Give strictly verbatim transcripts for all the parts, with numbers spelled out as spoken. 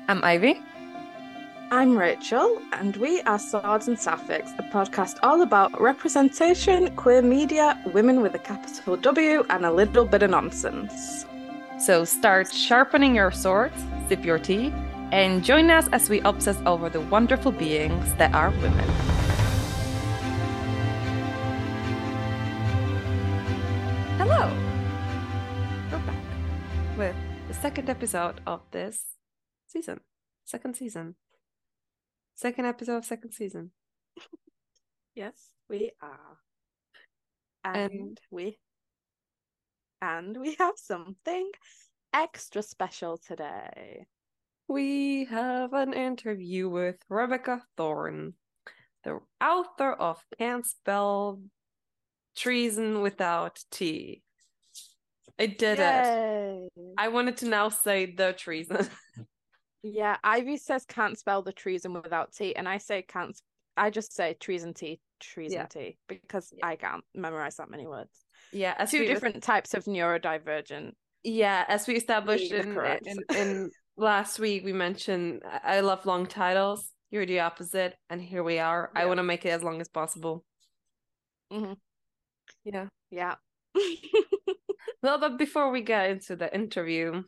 I'm Ivy. I'm Rachel, and we are Swords and Sapphics, a podcast all about representation, queer media, women with a capital W, and a little bit of nonsense. So start sharpening your swords, sip your tea, and join us as we obsess over the wonderful beings that are women. Hello! We're back with the second episode of this season. Second season. Second episode of second season. Yes, we are. And, and we and we have something extra special today. We have an interview with Rebecca Thorne, the author of Can't Spell Treason Without T. I did Yay. it. I wanted to now say the treason. Yeah, Ivy says can't spell the treason without T, and I say can't. I just say treason T, treason yeah. T, because yeah. I can't memorize that many words. Yeah, as two different types of neurodivergent. Yeah, as we established in, in, in last week, we mentioned I love long titles. You're the opposite, and here we are. Yeah. I want to make it as long as possible. Mm-hmm. Yeah, yeah. Well, but before we get into the interview,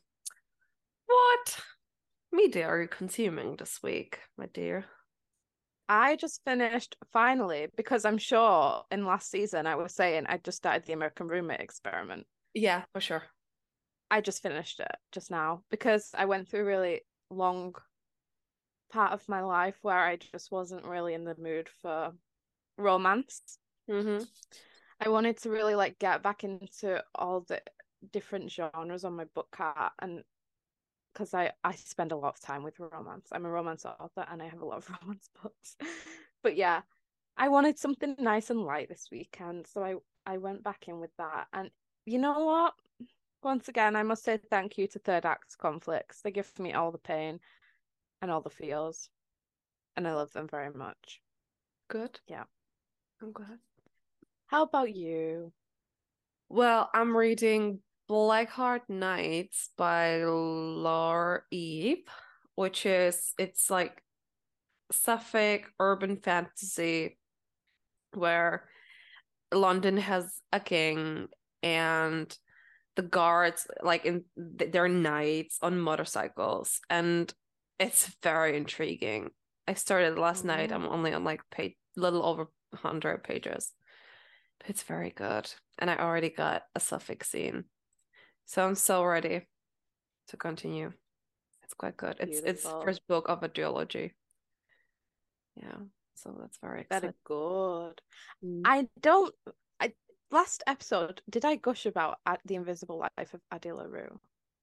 what media are you consuming this week, my dear? I just finished finally, because I'm sure in last season I was saying I just started the American Roommate Experiment. Yeah, for sure. I just finished it just now because I went through a really long part of my life where I just wasn't really in the mood for romance. Mm-hmm. I wanted to really like get back into all the different genres on my book cart, and because I, I spend a lot of time with romance. I'm a romance author and I have a lot of romance books. But yeah, I wanted something nice and light this weekend. So I, I went back in with that. And you know what? Once again, I must say thank you to Third Act Conflicts. They give me all the pain and all the feels. And I love them very much. Good. Yeah. I'm glad. How about you? Well, I'm reading Blackheart Nights by Laura Eve, which is, it's like sapphic urban fantasy where London has a king and the guards, like, in they're knights on motorcycles, and it's very intriguing. I started last mm-hmm. night. I'm only on like page, little over one hundred pages. But it's very good. And I already got a Suffolk scene. So I'm so ready to continue. It's quite good. It's Beautiful. It's first book of a duology. Yeah. So that's very exciting. Very good. Mm. I don't I last episode, did I gush about The Invisible Life of Addie LaRue?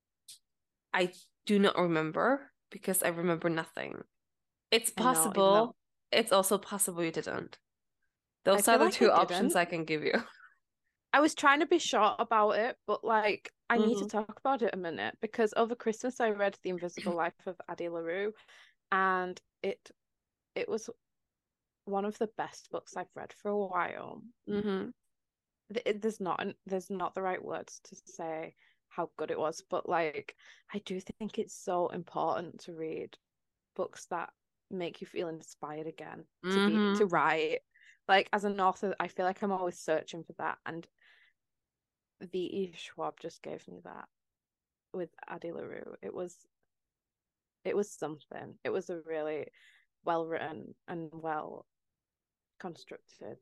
I do not remember because I remember nothing. It's possible. I know, though... It's also possible you didn't. Those are the like two options I can give you. I was trying to be short about it, but like I mm-hmm. need to talk about it a minute because over Christmas I read The Invisible Life of Addie LaRue, and it it was one of the best books I've read for a while. Mm-hmm. There's not there's not the right words to say how good it was, but like I do think it's so important to read books that make you feel inspired again to mm-hmm. be to write. Like as an author, I feel like I'm always searching for that, and V E. Schwab just gave me that with Addie LaRue. It was it was something. It was a really well written and well constructed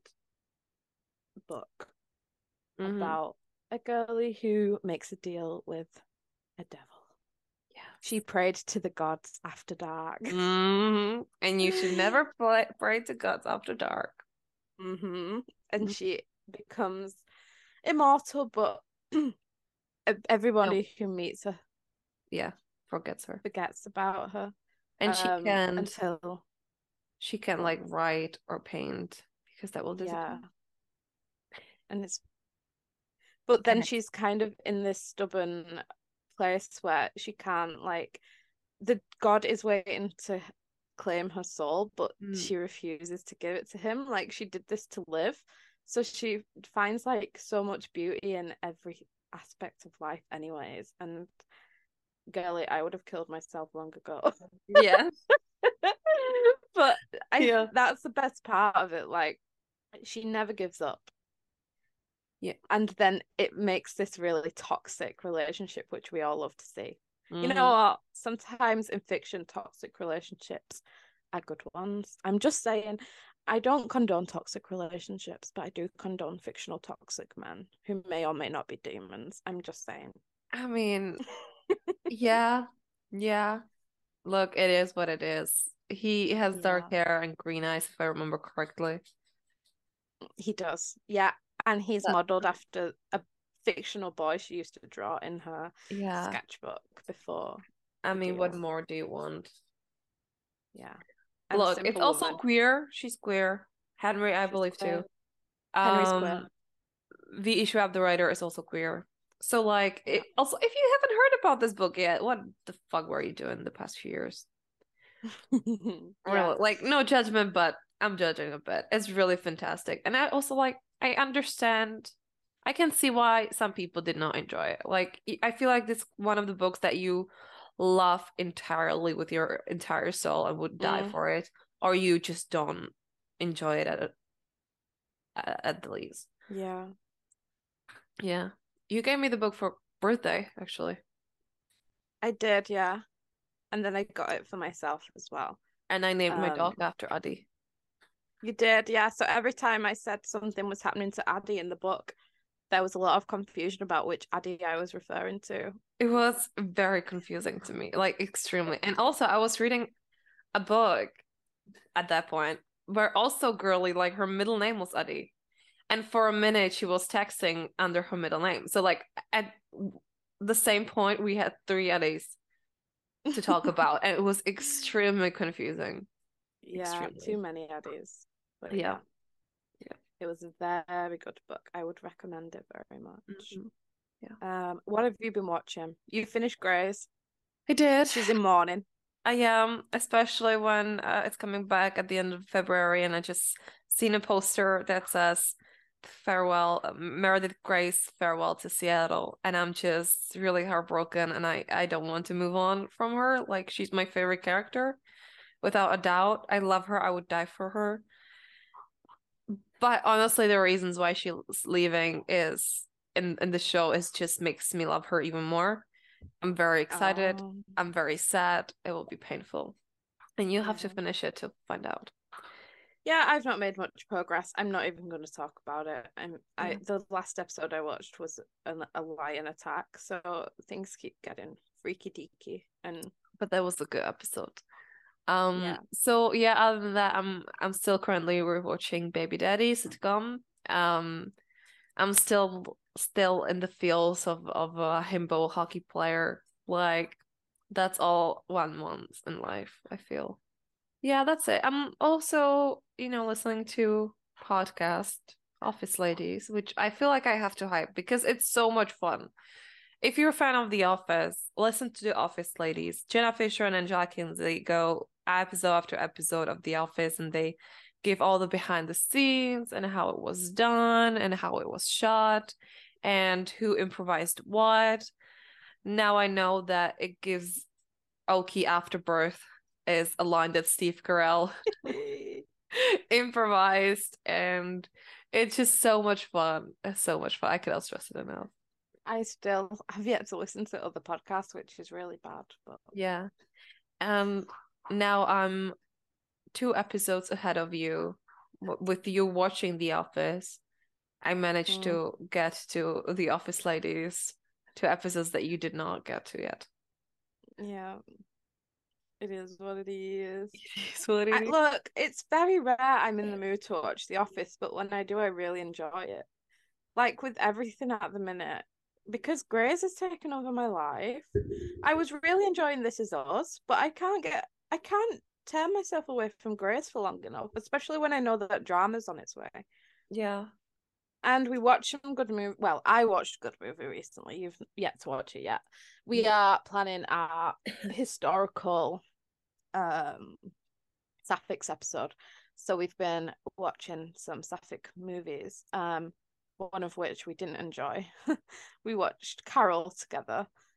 book mm-hmm. about a girlie who makes a deal with a devil. Yeah, she prayed to the gods after dark. Mm-hmm. And you should never pray, pray to gods after dark. Mm-hmm. And mm-hmm. she becomes immortal, but everybody nope. who meets her, yeah, forgets her, forgets about her, and she um, can until she can like write or paint because that will disappear. Yeah, and it's, but then she's kind of in this stubborn place where she can't, like, the god is waiting to claim her soul, but mm. she refuses to give it to him. Like, she did this to live, so she finds like so much beauty in every aspect of life anyways, and girly, I would have killed myself long ago. Yeah. But I Yeah. that's the best part of it. Like, she never gives up. Yeah. And then it makes this really toxic relationship, which we all love to see. You know Mm-hmm. what? Sometimes in fiction, toxic relationships are good ones. I'm just saying, I don't condone toxic relationships, but I do condone fictional toxic men who may or may not be demons. I'm just saying. I mean, yeah, yeah. Look, it is what it is. He has dark Yeah, hair and green eyes, if I remember correctly. he does. Yeah. And he's That, modeled after a fictional boy she used to draw in her yeah. sketchbook before I the mean, what deal. more do you want? Yeah. And Look, it's Simple also Woman. queer. She's queer. Henry, I She's believe too. queer. Henry's queer. Um, the issue of the writer is also queer. So like, Yeah. it, also, if you haven't heard about this book yet, what the fuck were you doing the past few years? Yeah. Really, like, no judgment, but I'm judging a bit. It's really fantastic, and I also like. I understand. I can see why some people did not enjoy it. Like, I feel like this one of the books that you love entirely with your entire soul and would die Mm, for it, or you just don't enjoy it at at the least. yeah. Yeah, you gave me the book for birthday, actually, I did, yeah. And then I got it for myself as well. and I named my dog Um, after Addie. you did, yeah. So every time I said something was happening to Addie in the book, there was a lot of confusion about which Addie I was referring to. It was very confusing to me, like extremely. And also, I was reading a book at that point where also girly, like her middle name was Addie. And for a minute, she was texting under her middle name. So, like, at the same point, we had three Addies to talk about, and it was extremely confusing. Yeah, too Extremely. many Addies. But Yeah. yeah, Yeah. it was a very good book. I would recommend it very much. Mhm. Yeah. Um, what have you been watching? You finished Grey's. I did. She's in mourning. I am, especially when uh, it's coming back at the end of February, and I just seen a poster that says farewell, uh, Meredith Gray's farewell to Seattle, and I'm just really heartbroken, and I I don't want to move on from her. Like, she's my favorite character, without a doubt. I love her. I would die for her. But honestly, the reasons why she's leaving is in in the show is just makes me love her even more. I'm very excited. Oh, I'm very sad. It will be painful. And you have to yeah. finish it to find out. Yeah, I've not made much progress. I'm not even going to talk about it. I'm I Yeah. the last episode I watched was an, a lion attack, so things keep getting freaky deaky. And But that was a good episode. Um, yeah, so yeah, other than that, I'm I'm still currently rewatching Baby Daddy sitcom. Um, I'm still still in the feels of of a himbo hockey player. Like, that's all one wants in life, I feel. Yeah, that's it. I'm also, you know, listening to podcast Office Ladies, which I feel like I have to hype because it's so much fun. If you're a fan of The Office, listen to The Office Ladies. Jenna Fisher and Angela Kinsey go episode after episode of The Office, and they give all the behind the scenes and how it was done and how it was shot and who improvised what. Now I know that it gives Oki Afterbirth is a line that Steve Carell improvised, and it's just so much fun. It's so much fun. I cannot stress it enough. I still have yet to listen to other podcasts, which is really bad. But Yeah. Um, now I'm two episodes ahead of you. W- With you watching The Office, I managed mm, to get to The Office Ladies, two episodes that you did not get to yet. yeah, it is what it is. It's what I, it is. look, it's very rare I'm in the mood to watch The Office, but when I do, I really enjoy it. Like with everything at the minute, because Grey's has taken over my life. I was really enjoying This Is Us, but I can't get, I can't tear myself away from Grey's for long enough, especially when I know that drama's on its way. Yeah. And we watched some good movie. Well, I watched a good movie recently. You've yet to watch it yet. We are planning our historical um Sapphics episode. So we've been watching some Sapphic movies, um, one of which we didn't enjoy. We watched Carol together,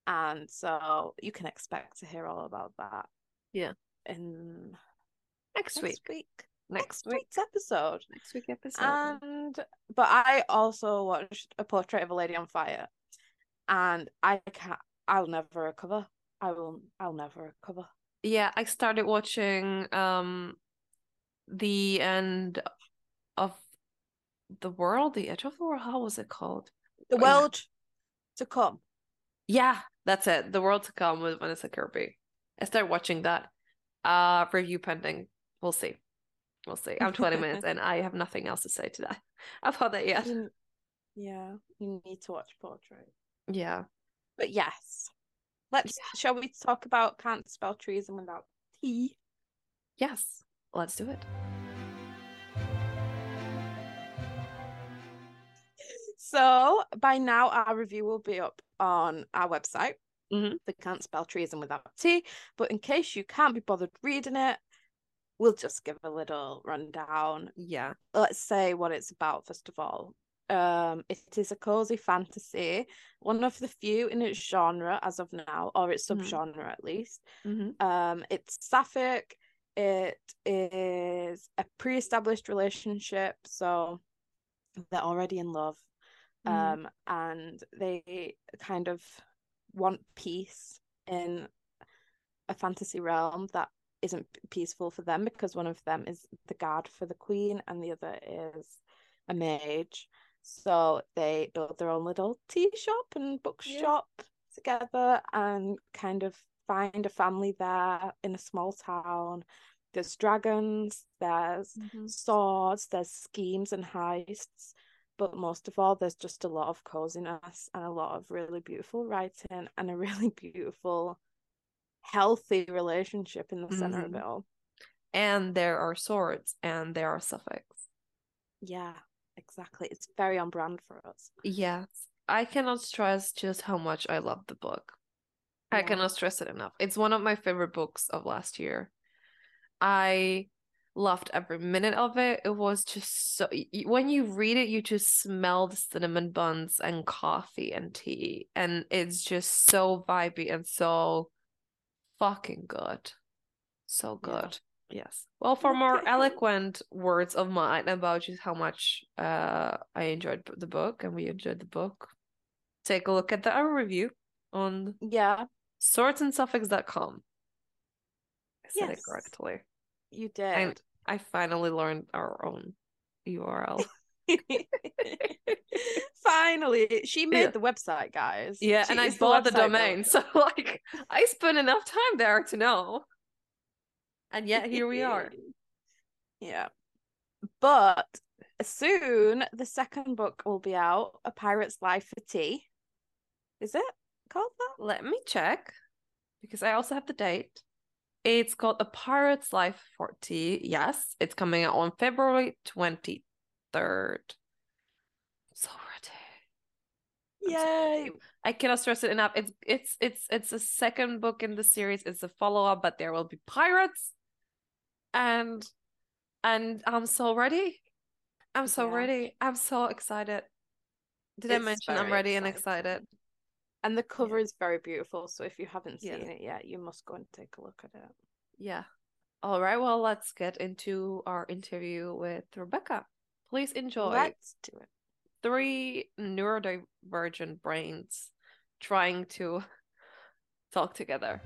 And so you can expect to hear all about that. Yeah. In next, next week. week. Next, next week. week's episode. Next week episode. And but I also watched A Portrait of a Lady on Fire. And I can't I'll never recover. I will I'll never recover. Yeah, I started watching um The End of the World, The Edge of the World. How was it called? The oh, World yeah. to Come. Yeah, that's it. The World to Come with Vanessa Kirby. I started watching that. Uh, review pending. We'll see. We'll see. I'm twenty minutes and I have nothing else to say to that about that yet. You, yeah, you need to watch Portrait. Yeah. But yes. Let's yeah. Shall we talk about Can't Spell Treason Without T? Yes. Let's do it. So by now our review will be up on our website. Mm-hmm. The Can't Spell Treason Without T. But in case you can't be bothered reading it, we'll just give a little rundown. Yeah. Let's say what it's about, first of all. Um, it is a cozy fantasy, one of the few in its genre as of now, or its subgenre mm-hmm. at least. Mm-hmm. Um, it's sapphic. It is a pre-established relationship, so they're already in love. Mm-hmm. Um, and they kind of want peace in a fantasy realm that isn't peaceful for them, because one of them is the guard for the queen and the other is a mage. So they build their own little tea shop and bookshop yeah. together and kind of find a family there in a small town. There's dragons, there's mm-hmm. swords, there's schemes and heists, but most of all, there's just a lot of coziness and a lot of really beautiful writing and a really beautiful, healthy relationship in the mm-hmm. center of it all. And there are swords and there are suffix. Yeah, exactly. It's very on brand for us. Yes. I cannot stress just how much I love the book. Yeah. I cannot stress it enough. It's one of my favorite books of last year. I loved every minute of it. It was just so, when you read it, you just smell the cinnamon buns and coffee and tea, and it's just so vibey and so fucking good. So good. Yeah. Yes. Well, for okay. more eloquent words of mine about just how much uh I enjoyed the book and we enjoyed the book, take a look at the our review on yeah swords and suffix dot com. I said yes. it correctly. You did. And I finally learned our own U R L. Finally, she made yeah. the website, guys. Yeah, she and I bought the, the domain, so like I spent enough time there to know. And yet here we are. Yeah. But soon the second book will be out, A Pirate's Life for Tea. Is it called that? Let me check, because I also have the date. It's called A Pirate's Life for Tea. Yes, it's coming out on February twenty-third. I'm so ready. Yay! So I cannot stress it enough. It's it's it's it's a second book in the series. It's a follow-up, but there will be pirates. And and I'm so ready. I'm so yeah. ready. I'm so excited. Did it's I mention I'm ready exciting. and excited? And the cover yeah. is very beautiful. So if you haven't seen yeah. it yet, you must go and take a look at it. Yeah. All right. Well, let's get into our interview with Rebecca. Please enjoy. Let's do it. Three neurodivergent brains trying to talk together.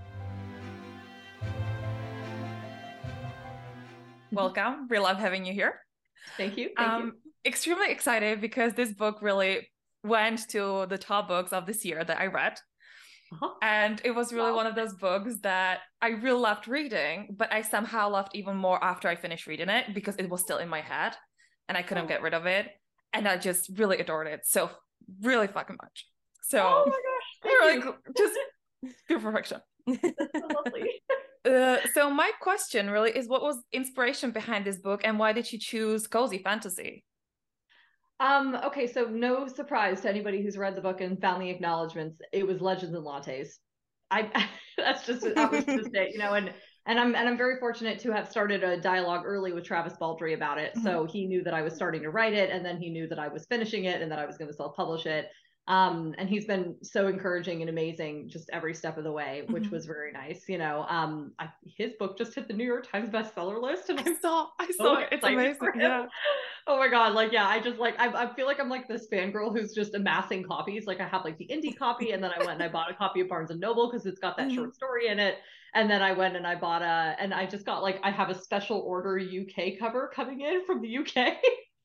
Welcome. We love having you here. Thank you. Thank um, you. Extremely excited because this book really went to the top books of this year that I read. Uh-huh. And it was really wow. one of those books that I really loved reading, but I somehow loved even more after I finished reading it because it was still in my head and I couldn't oh. get rid of it. And I just really adored it. So really fucking much. So oh my gosh. Thank really you. just pure perfection. That's so lovely. Uh, so my question really is, what was inspiration behind this book and why did you choose cozy fantasy? Um, okay, so no surprise to anybody who's read the book and found the acknowledgements, it was Legends and Lattes. I that's just that was just it, you know, and and I'm and I'm very fortunate to have started a dialogue early with Travis Baldree about it. Mm-hmm. So he knew that I was starting to write it, and then he knew that I was finishing it and that I was going to self-publish it. Um, and he's been so encouraging and amazing just every step of the way, which Mhm. was very nice. You know, um, I, his book just hit the New York Times bestseller list, and I I'm saw, I so saw it. It's excited amazing. for him. Yeah. Oh my God. Like, yeah, I just like, I, I feel like I'm like this fangirl who's just amassing copies. Like I have like the indie copy, and then I went and I bought a copy of Barnes and Noble because it's got that Mhm. short story in it. And then I went and I bought a, and I just got like, I have a special order U K cover coming in from the U K.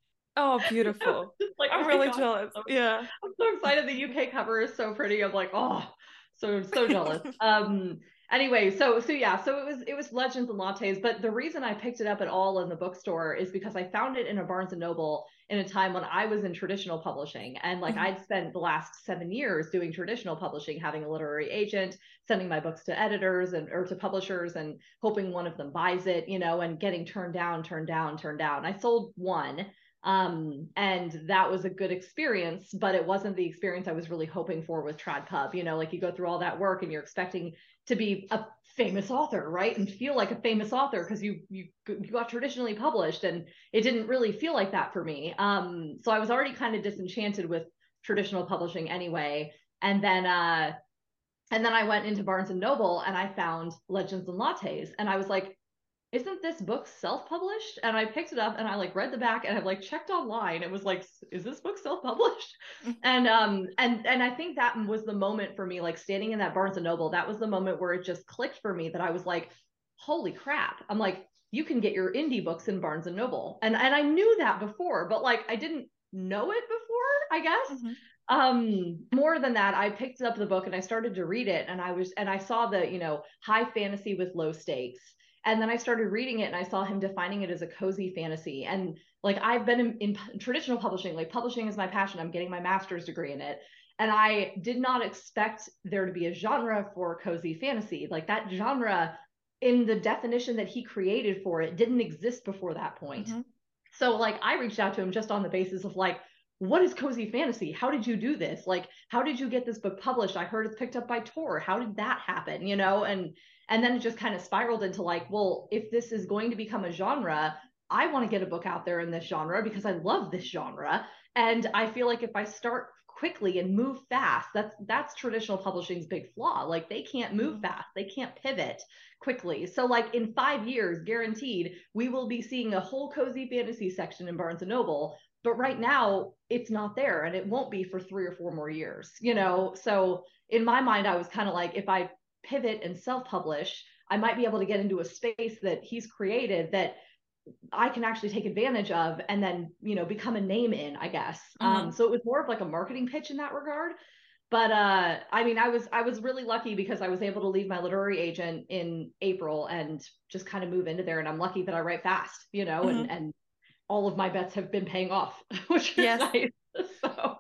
Oh, beautiful. Just like, I'm oh my really God, jealous. I'm so, Yeah. I'm so excited. The U K cover is so pretty. I'm like, oh, so so jealous. Um. Anyway, so so yeah, so it was it was Legends and Lattes, but the reason I picked it up at all in the bookstore is because I found it in a Barnes and Noble in a time when I was in traditional publishing, and like Mhm. I'd spent the last seven years doing traditional publishing, having a literary agent, sending my books to editors and or to publishers, and hoping one of them buys it, you know, and getting turned down, turned down, turned down. I sold one. Um, and that was a good experience, but it wasn't the experience I was really hoping for with Trad Pub. You know, like you go through all that work and you're expecting to be a famous author, right? And feel like a famous author because you, you you got traditionally published, and it didn't really feel like that for me. Um, so I was already kind of disenchanted with traditional publishing anyway. And then uh and then I went into Barnes and Noble and I found Legends and Lattes, and I was like, isn't this book self-published? And I picked it up and I like read the back, and I like checked online. It was like, is this book self-published? Mhm. And um and and I think that was the moment for me, like standing in that Barnes and Noble, that was the moment where it just clicked for me that I was like, holy crap. I'm like, you can get your indie books in Barnes and Noble. And and I knew that before, but like I didn't know it before, I guess. Mhm. Um more than that, I picked up the book and I started to read it, and I was and I saw the, you know, high fantasy with low stakes. And then I started reading it and I saw him defining it as a cozy fantasy. And like I've been in, in traditional publishing, like publishing is my passion. I'm getting my master's degree in it. And I did not expect there to be a genre for cozy fantasy. Like that genre, in the definition that he created for it, didn't exist before that point. Mhm. So like I reached out to him just on the basis of like, what is cozy fantasy? How did you do this? Like, how did you get this book published? I heard it's picked up by Tor. How did that happen? You know, and and then it just kind of spiraled into like, well, if this is going to become a genre, I want to get a book out there in this genre because I love this genre. And I feel like if I start quickly and move fast, that's that's traditional publishing's big flaw. Like they can't move Mhm. fast. They can't pivot quickly. So like in five years, guaranteed, we will be seeing a whole cozy fantasy section in Barnes and Noble. But right now, it's not there, and it won't be for three or four more years, you know? So in my mind, I was kind of like, if I pivot and self-publish, I might be able to get into a space that he's created that I can actually take advantage of, and then, you know, become a name in, I guess. Mhm. Um, so it was more of like a marketing pitch in that regard. But uh, I mean, I was I was really lucky because I was able to leave my literary agent in April and just kind of move into there. And I'm lucky that I write fast, you know, and Mhm. and all of my bets have been paying off, which is Yes. nice. So,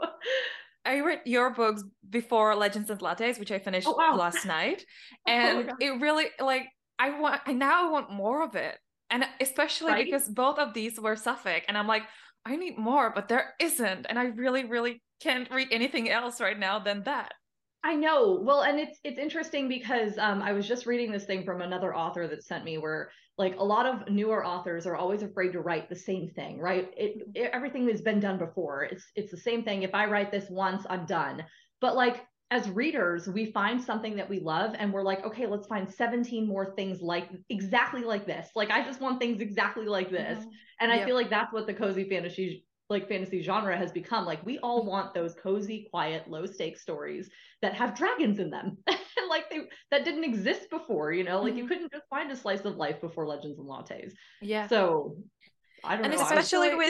I read your books before Legends and Lattes, which I finished oh wow, last night, oh my and God. it really like I want I now want more of it, and especially Right? because both of these were Suffolk, and I'm like, I need more, but there isn't, and I really, really can't read anything else right now than that. I know. Well, and it's it's interesting because um, I was just reading this thing from another author that sent me where like a lot of newer authors are always afraid to write the same thing, right? It, it everything has been done before. It's it's the same thing. If I write this once, I'm done. But like as readers, we find something that we love and we're like, okay, let's find seventeen more things like exactly like this. Like I just want things exactly like this. Mhm. And I Yep. feel like that's what the cozy fantasy like fantasy genre has become. Like we all want those cozy, quiet, low stakes stories that have dragons in them. And like they that didn't exist before, you know, like Mhm. you couldn't just find a slice of life before Legends and Lattes. Yeah. So I don't And know. I was Especially especially with,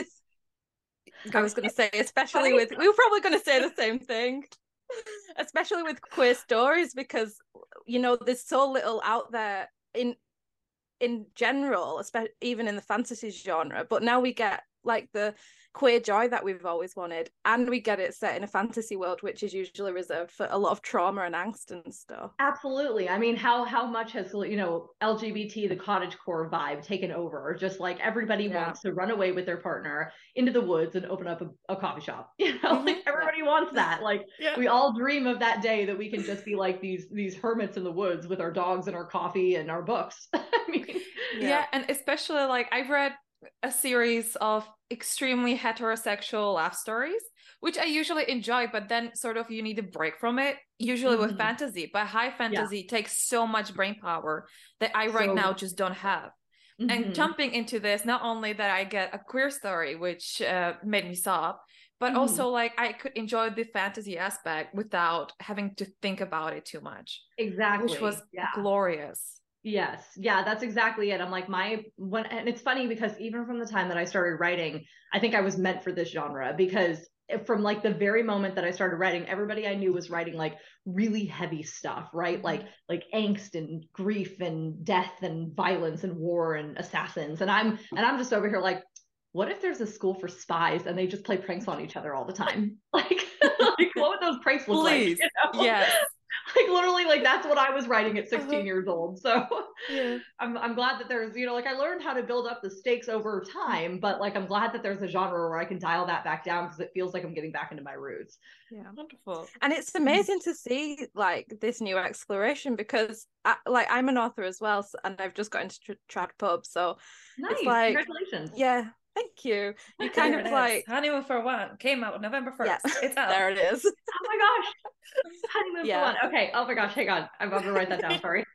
I Go. was going to say, especially Right? with, we were probably going to say the same thing, especially with queer stories, because, you know, there's so little out there in in general, especially even in the fantasy genre. But now we get like the queer joy that we've always wanted, and we get it set in a fantasy world, which is usually reserved for a lot of trauma and angst and stuff. Absolutely. I mean, how how much has, you know, L G B T, the cottagecore vibe taken over? Just like everybody Yeah. wants to run away with their partner into the woods and open up a, a coffee shop. You know, Mhm. like everybody wants that. Like Yeah. we all dream of that day that we can just be like these these hermits in the woods with our dogs and our coffee and our books. I mean, Yeah. And especially like I've read a series of extremely heterosexual love stories, which I usually enjoy, but then sort of you need a break from it, usually mm-hmm. with fantasy. But high fantasy yeah. takes so much brain power that I right so now just don't have. Mm-hmm. And jumping into this, not only that I get a queer story, which uh, made me sob, but mm-hmm. also like I could enjoy the fantasy aspect without having to think about it too much. Exactly. Which was yeah. glorious. Yes. Yeah, that's exactly it. I'm like my when and it's funny because even from the time that I started writing, I think I was meant for this genre because from like the very moment that I started writing, everybody I knew was writing like really heavy stuff, right? Mm-hmm. Like like angst and grief and death and violence and war and assassins. And I'm and I'm just over here like, what if there's a school for spies and they just play pranks on each other all the time? Like, like what would those pranks look Please. like? You know? Yes. Like literally, like that's what I was writing at sixteen uh-huh. years old. So yeah, I'm I'm glad that there's, you know, like I learned how to build up the stakes over time, but like I'm glad that there's a genre where I can dial that back down because it feels like I'm getting back into my roots. Yeah, wonderful. And it's amazing to see like this new exploration because I, like I'm an author as well, and I've just got into Trad Pub, so nice. It's like, congratulations. Yeah. Thank you. You kind there of like Honeymoon for One came out November first. Yeah, it's out. There it is. Oh my gosh. Honeymoon yeah. for One. Okay. Oh my gosh. Hang on. I'm about to write that down. Sorry.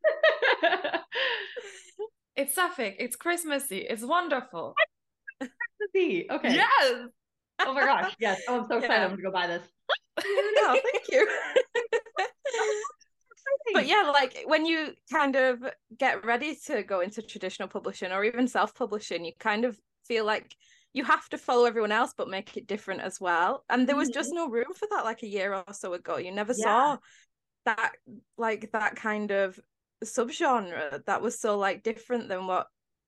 It's Sapphic. It's Christmassy. It's wonderful. Christmassy. Okay. Yes. Oh my gosh. Yes. Oh, I'm so excited. Yeah. I'm gonna go buy this. No, thank you. But yeah, like when you kind of get ready to go into traditional publishing or even self-publishing, you kind of feel like you have to follow everyone else but make it different as well, and there was mm-hmm. just no room for that like a year or so ago. You never yeah. saw that like that kind of subgenre that was so like different than what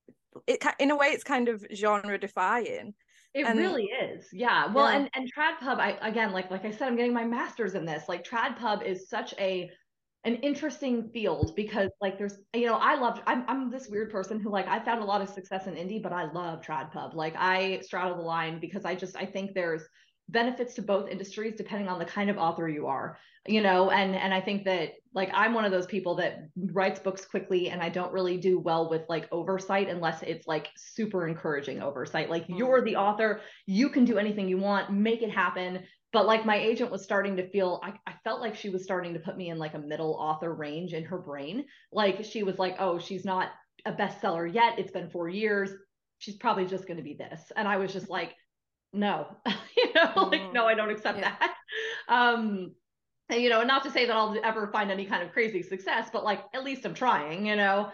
it in a way it's kind of genre defying. It and, really is. Yeah. Well, yeah. and and Trad Pub, I again like like I said, I'm getting my master's in this. Like Trad Pub is such a an interesting field because like there's, you know, I love, I'm, I'm this weird person who like, I found a lot of success in indie, but I love Trad Pub. Like I straddle the line because I just, I think there's benefits to both industries depending on the kind of author you are, you know, and, and I think that like, I'm one of those people that writes books quickly and I don't really do well with like oversight unless it's like super encouraging oversight. Like mm. you're the author, you can do anything you want, make it happen. But like my agent was starting to feel, I, I felt like she was starting to put me in like a middle author range in her brain. Like she was like, oh, she's not a bestseller yet. It's been four years. She's probably just going to be this. And I was just like, no, you know, mm, like, no, I don't accept yeah. that. Um, and, you know, not to say that I'll ever find any kind of crazy success, but like, at least I'm trying, you know?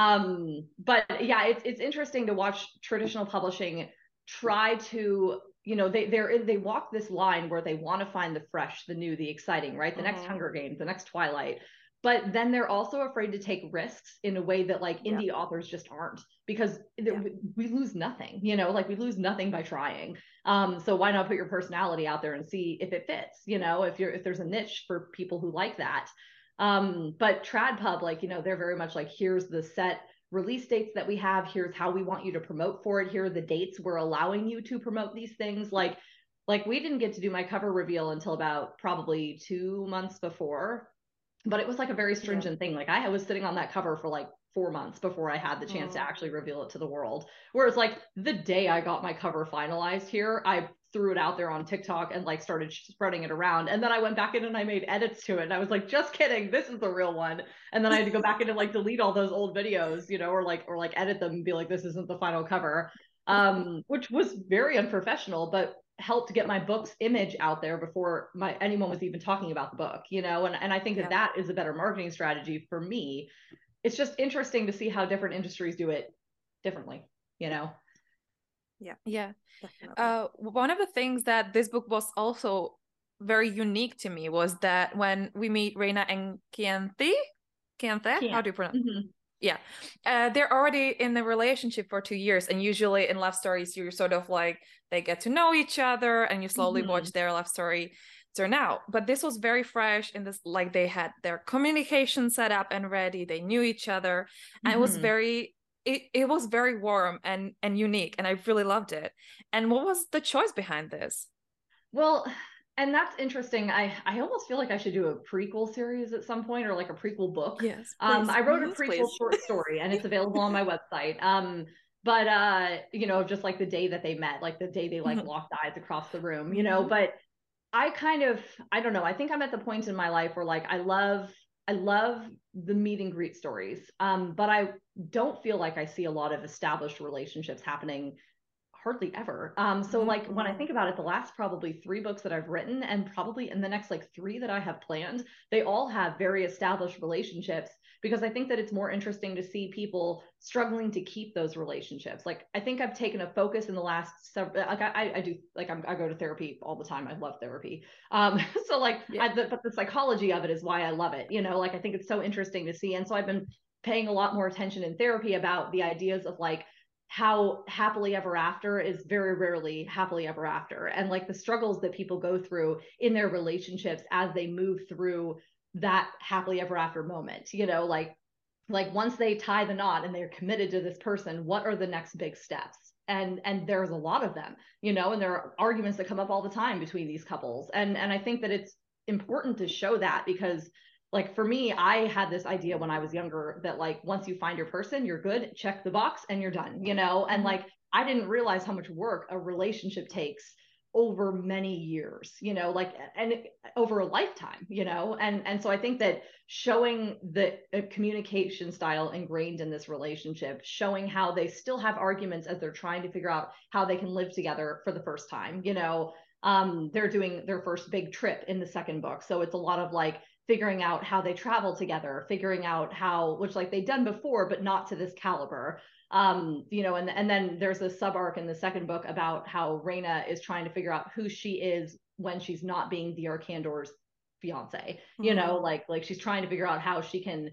Um, but yeah, it's, it's interesting to watch traditional publishing try to, you know, they they're they walk this line where they want to find the fresh, the new, the exciting, right? The mm-hmm. next Hunger Games, the next Twilight. But then they're also afraid to take risks in a way that like indie yeah. authors just aren't, because yeah. we lose nothing, you know, like we lose nothing by trying. Um, so why not put your personality out there and see if it fits, you know, if you're if there's a niche for people who like that. Um, but Trad Pub, like, you know, they're very much like, here's the set release dates that we have, here's how we want you to promote for it, here are the dates we're allowing you to promote these things. Like, like we didn't get to do my cover reveal until about probably two months before, but it was like a very stringent yeah. thing. Like I was sitting on that cover for like four months before I had the chance mm. to actually reveal it to the world. Whereas like the day I got my cover finalized here, I threw it out there on TikTok and like started spreading it around. And then I went back in and I made edits to it. And I was like, just kidding, this is the real one. And then I had to go back in and like delete all those old videos, you know, or like, or like edit them and be like, this isn't the final cover, um, which was very unprofessional, but helped get my book's image out there before my anyone was even talking about the book, you know? And, and I think that yeah. that is a better marketing strategy for me. It's just interesting to see how different industries do it differently, you know? Yeah. Yeah. Uh, one of the things that this book was also very unique to me was that when we meet Reina and Kianthi, Kianthe, how do you pronounce it? Mm-hmm. Yeah. Uh, they're already in a relationship for two years. And usually in love stories, you're sort of like, they get to know each other and you slowly mm-hmm. watch their love story turn out. But this was very fresh in this, like they had their communication set up and ready. They knew each other. And mm-hmm. it was very... It, it was very warm and, and unique, and I really loved it. And what was the choice behind this? Well, and that's interesting. I, I almost feel like I should do a prequel series at some point, or like a prequel book. Yes. Um, I wrote a yes, prequel please. short story, and it's available on my website. Um, but uh you know, just like the day that they met, like the day they like locked eyes across the room, you know. But I kind of, I don't know, I think I'm at the point in my life where like I love I love the meet and greet stories, um but I don't feel like I see a lot of established relationships happening hardly ever. Um, so like when I think about it, the last probably three books that I've written, and probably in the next like three that I have planned, they all have very established relationships, because I think that it's more interesting to see people struggling to keep those relationships. Like I think I've taken a focus in the last several, like I, I do, like I'm, I go to therapy all the time. I love therapy. Um, so like, yeah. I, the, but the psychology of it is why I love it. You know, like I think it's so interesting to see. And so I've been paying a lot more attention in therapy about the ideas of like, how happily ever after is very rarely happily ever after, and like the struggles that people go through in their relationships as they move through that happily ever after moment, you know, like like once they tie the knot and they're committed to this person, what are the next big steps? And and there's a lot of them, you know, and there are arguments that come up all the time between these couples, and and I think that it's important to show that, because like for me, I had this idea when I was younger that like once you find your person, you're good, check the box and you're done, you know. And like I didn't realize how much work a relationship takes over many years, you know, like and over a lifetime, you know. And and so I think that showing the communication style ingrained in this relationship, showing how they still have arguments as they're trying to figure out how they can live together for the first time, you know. Um, they're doing their first big trip in the second book, so it's a lot of like figuring out how they travel together, figuring out how, which like they'd done before, but not to this caliber. Um, you know, and, and then there's a sub arc in the second book about how Reyna is trying to figure out who she is when she's not being the Arkandor's fiance, you mm-hmm. know, like, like she's trying to figure out how she can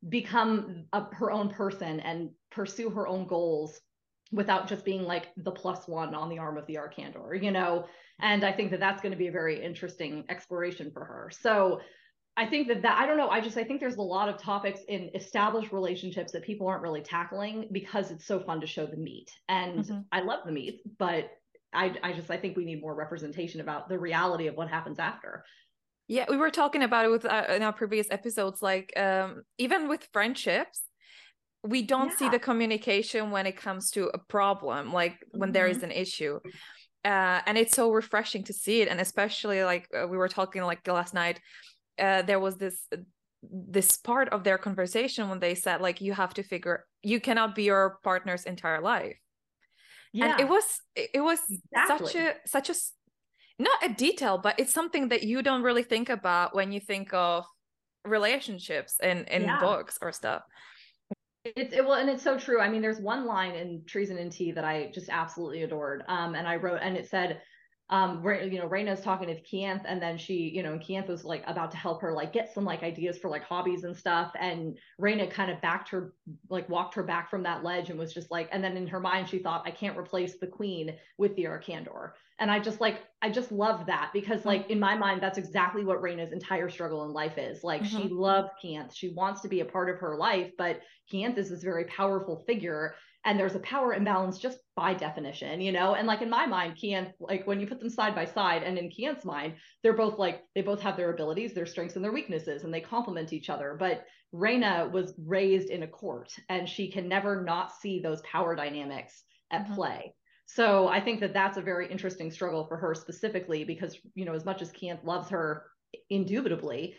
become a, her own person and pursue her own goals without just being like the plus one on the arm of the Arkandor, you know? And I think that that's going to be a very interesting exploration for her. So I think that that, I don't know, I just, I think there's a lot of topics in established relationships that people aren't really tackling because it's so fun to show the meat. And mm-hmm. I love the meat, but I, I just, I think we need more representation about the reality of what happens after. Yeah, we were talking about it with uh, in our previous episodes, like um, even with friendships, we don't yeah. see the communication when it comes to a problem, like when mm-hmm. there is an issue. Uh, and it's so refreshing to see it. And especially like uh, we were talking like last night, Uh, there was this this part of their conversation when they said like you have to figure you cannot be your partner's entire life. Yeah. And it was it was exactly. such a such a not a detail, but it's something that you don't really think about when you think of relationships in in yeah. books or stuff. It's it, well, and it's so true. I mean, there's one line in Treason and Tea that I just absolutely adored. Um, and I wrote, and it said, um, where, you know, Reyna's talking to Kianth, and then she, you know, and Kianth was like about to help her, like get some like ideas for like hobbies and stuff. And Reyna kind of backed her, like walked her back from that ledge and was just like, and then in her mind, she thought, I can't replace the queen with the Arkandor. And I just like, I just love that, because like in my mind, that's exactly what Reyna's entire struggle in life is. Like mm-hmm. she loves Kianth. She wants to be a part of her life, but Kianth is this very powerful figure. And there's a power imbalance just by definition, you know? And like in my mind, Kianth, like when you put them side by side, and in Kianth's mind, they're both like, they both have their abilities, their strengths and their weaknesses, and they complement each other. But Reyna was raised in a court, and she can never not see those power dynamics at mm-hmm. play. So I think that that's a very interesting struggle for her specifically, because, you know, as much as Kianth loves her indubitably,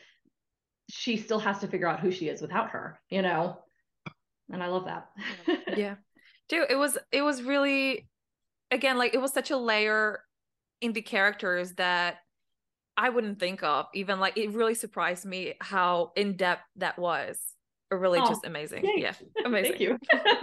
she still has to figure out who she is without her, you know? And I love that. Yeah. Dude, it was it was really, again, like it was such a layer in the characters that I wouldn't think of. Even like it really surprised me how in depth that was. Really oh, just amazing. Yay. Yeah, amazing. Thank you.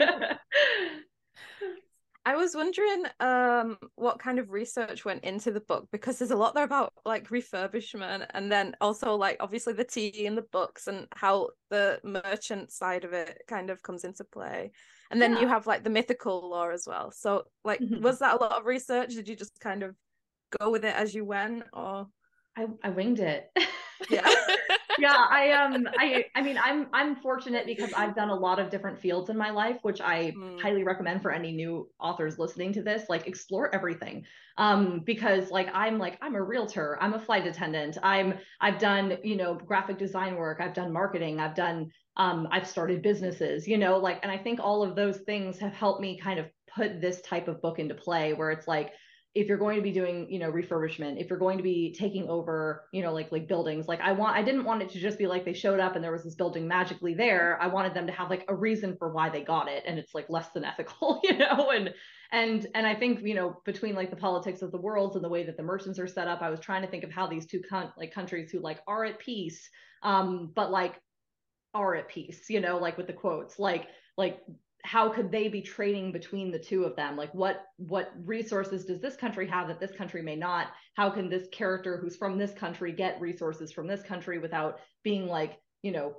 I was wondering um what kind of research went into the book, because there's a lot there about like refurbishment, and then also like obviously the tea in the books and how the merchant side of it kind of comes into play. And then yeah. you have like the mythical lore as well. So like mm-hmm. was that a lot of research? Did you just kind of go with it as you went, or I, I winged it? Yeah. Yeah, I um I I mean I'm I'm fortunate because I've done a lot of different fields in my life, which I mm. highly recommend for any new authors listening to this. Like, explore everything. Um, because like I'm like I'm a realtor, I'm a flight attendant, I'm I've done, you know, graphic design work, I've done marketing, I've done um I've started businesses, you know, like, and I think all of those things have helped me kind of put this type of book into play, where it's like, if you're going to be doing, you know, refurbishment, if you're going to be taking over, you know, like like buildings, like I want, I didn't want it to just be like they showed up and there was this building magically there. I wanted them to have like a reason for why they got it, and it's like less than ethical, you know. And and and I think, you know, between like the politics of the worlds and the way that the merchants are set up, I was trying to think of how these two con- like countries who like are at peace, um, but like are at peace, you know, like with the quotes, like like. how could they be trading between the two of them? Like, what what resources does this country have that this country may not? How can this character who's from this country get resources from this country without being like, you know,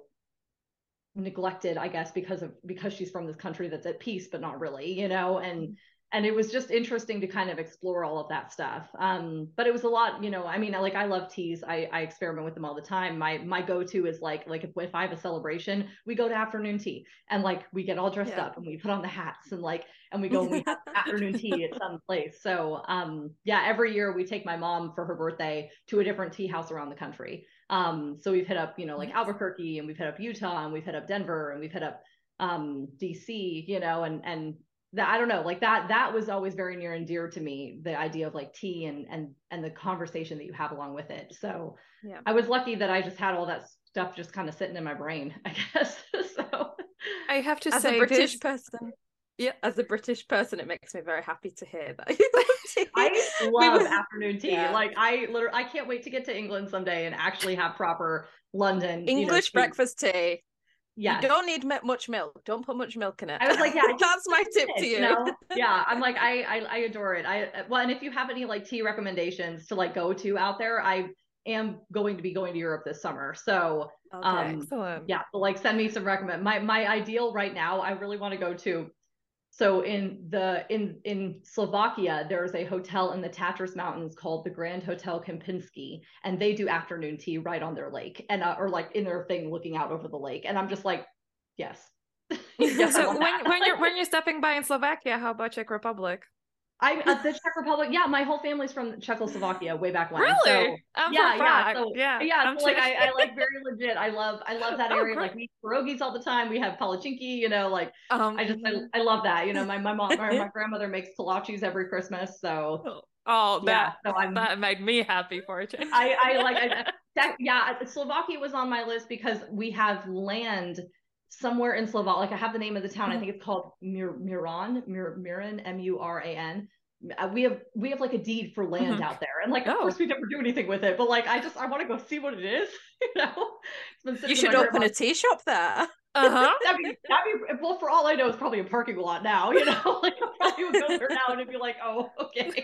neglected, I guess, because of because she's from this country that's at peace, but not really, you know? And and it was just interesting to kind of explore all of that stuff. Um, but it was a lot, you know, I mean, like I love teas. I, I experiment with them all the time. My my go-to is like, like if, if I have a celebration, we go to afternoon tea, and like we get all dressed yeah. up and we put on the hats and like, and we go and we have afternoon tea at some place. So um, yeah, every year we take my mom for her birthday to a different tea house around the country. Um, so we've hit up, you know, like Albuquerque, and we've hit up Utah, and we've hit up Denver, and we've hit up um, D C, you know, and, and that, I don't know, like that, that was always very near and dear to me, the idea of like tea and, and, and the conversation that you have along with it. So yeah. I was lucky that I just had all that stuff just kind of sitting in my brain, I guess. So I have to as say, a British this... person, yeah, as a British person, it makes me very happy to hear that. I love afternoon tea. Yeah. Like I literally, I can't wait to get to England someday and actually have proper London English you know, tea. breakfast tea. Yes. You don't need much milk. Don't put much milk in it. I was like, yeah, that's my tip it, to you. you know? Yeah, I'm like, I, I I adore it. I well, and if you have any like tea recommendations to like go to out there, I am going to be going to Europe this summer. So okay, um, excellent. Yeah, so like send me some recommend. My my ideal right now, I really want to go to. So in the in in Slovakia, there's a hotel in the Tatras Mountains called the Grand Hotel Kempinski, and they do afternoon tea right on their lake, and uh, or like in their thing looking out over the lake. And I'm just like, yes. yes so when that. when you're when you're stepping by in Slovakia, how about Czech Republic? I'm at the Czech Republic. Yeah, my whole family's from Czechoslovakia way back when. Really? So, I'm yeah, from yeah. Prague. So yeah, yeah. So like I, I like very legit. I love I love that area. Oh, like we eat pierogies all the time. We have palachinki. You know, like um, I just I, I love that. You know, my my mom my, my grandmother makes kolaches every Christmas. So oh, that yeah, so I'm, that made me happy for a change. I I like I, that. Yeah, Slovakia was on my list because we have land somewhere in Slovakia. Like I have the name of the town. I think it's called Mir Miran, Mir Miran, M U R A N. We have we have like a deed for land mm-hmm. out there, and like of oh. course we never do anything with it. But like I just I want to go see what it is. You know, you should open a tea shop there. Uh huh. that'd, be, that'd be well. For all I know, it's probably a parking lot now. You know, like I probably would go there now and it'd be like, oh, okay.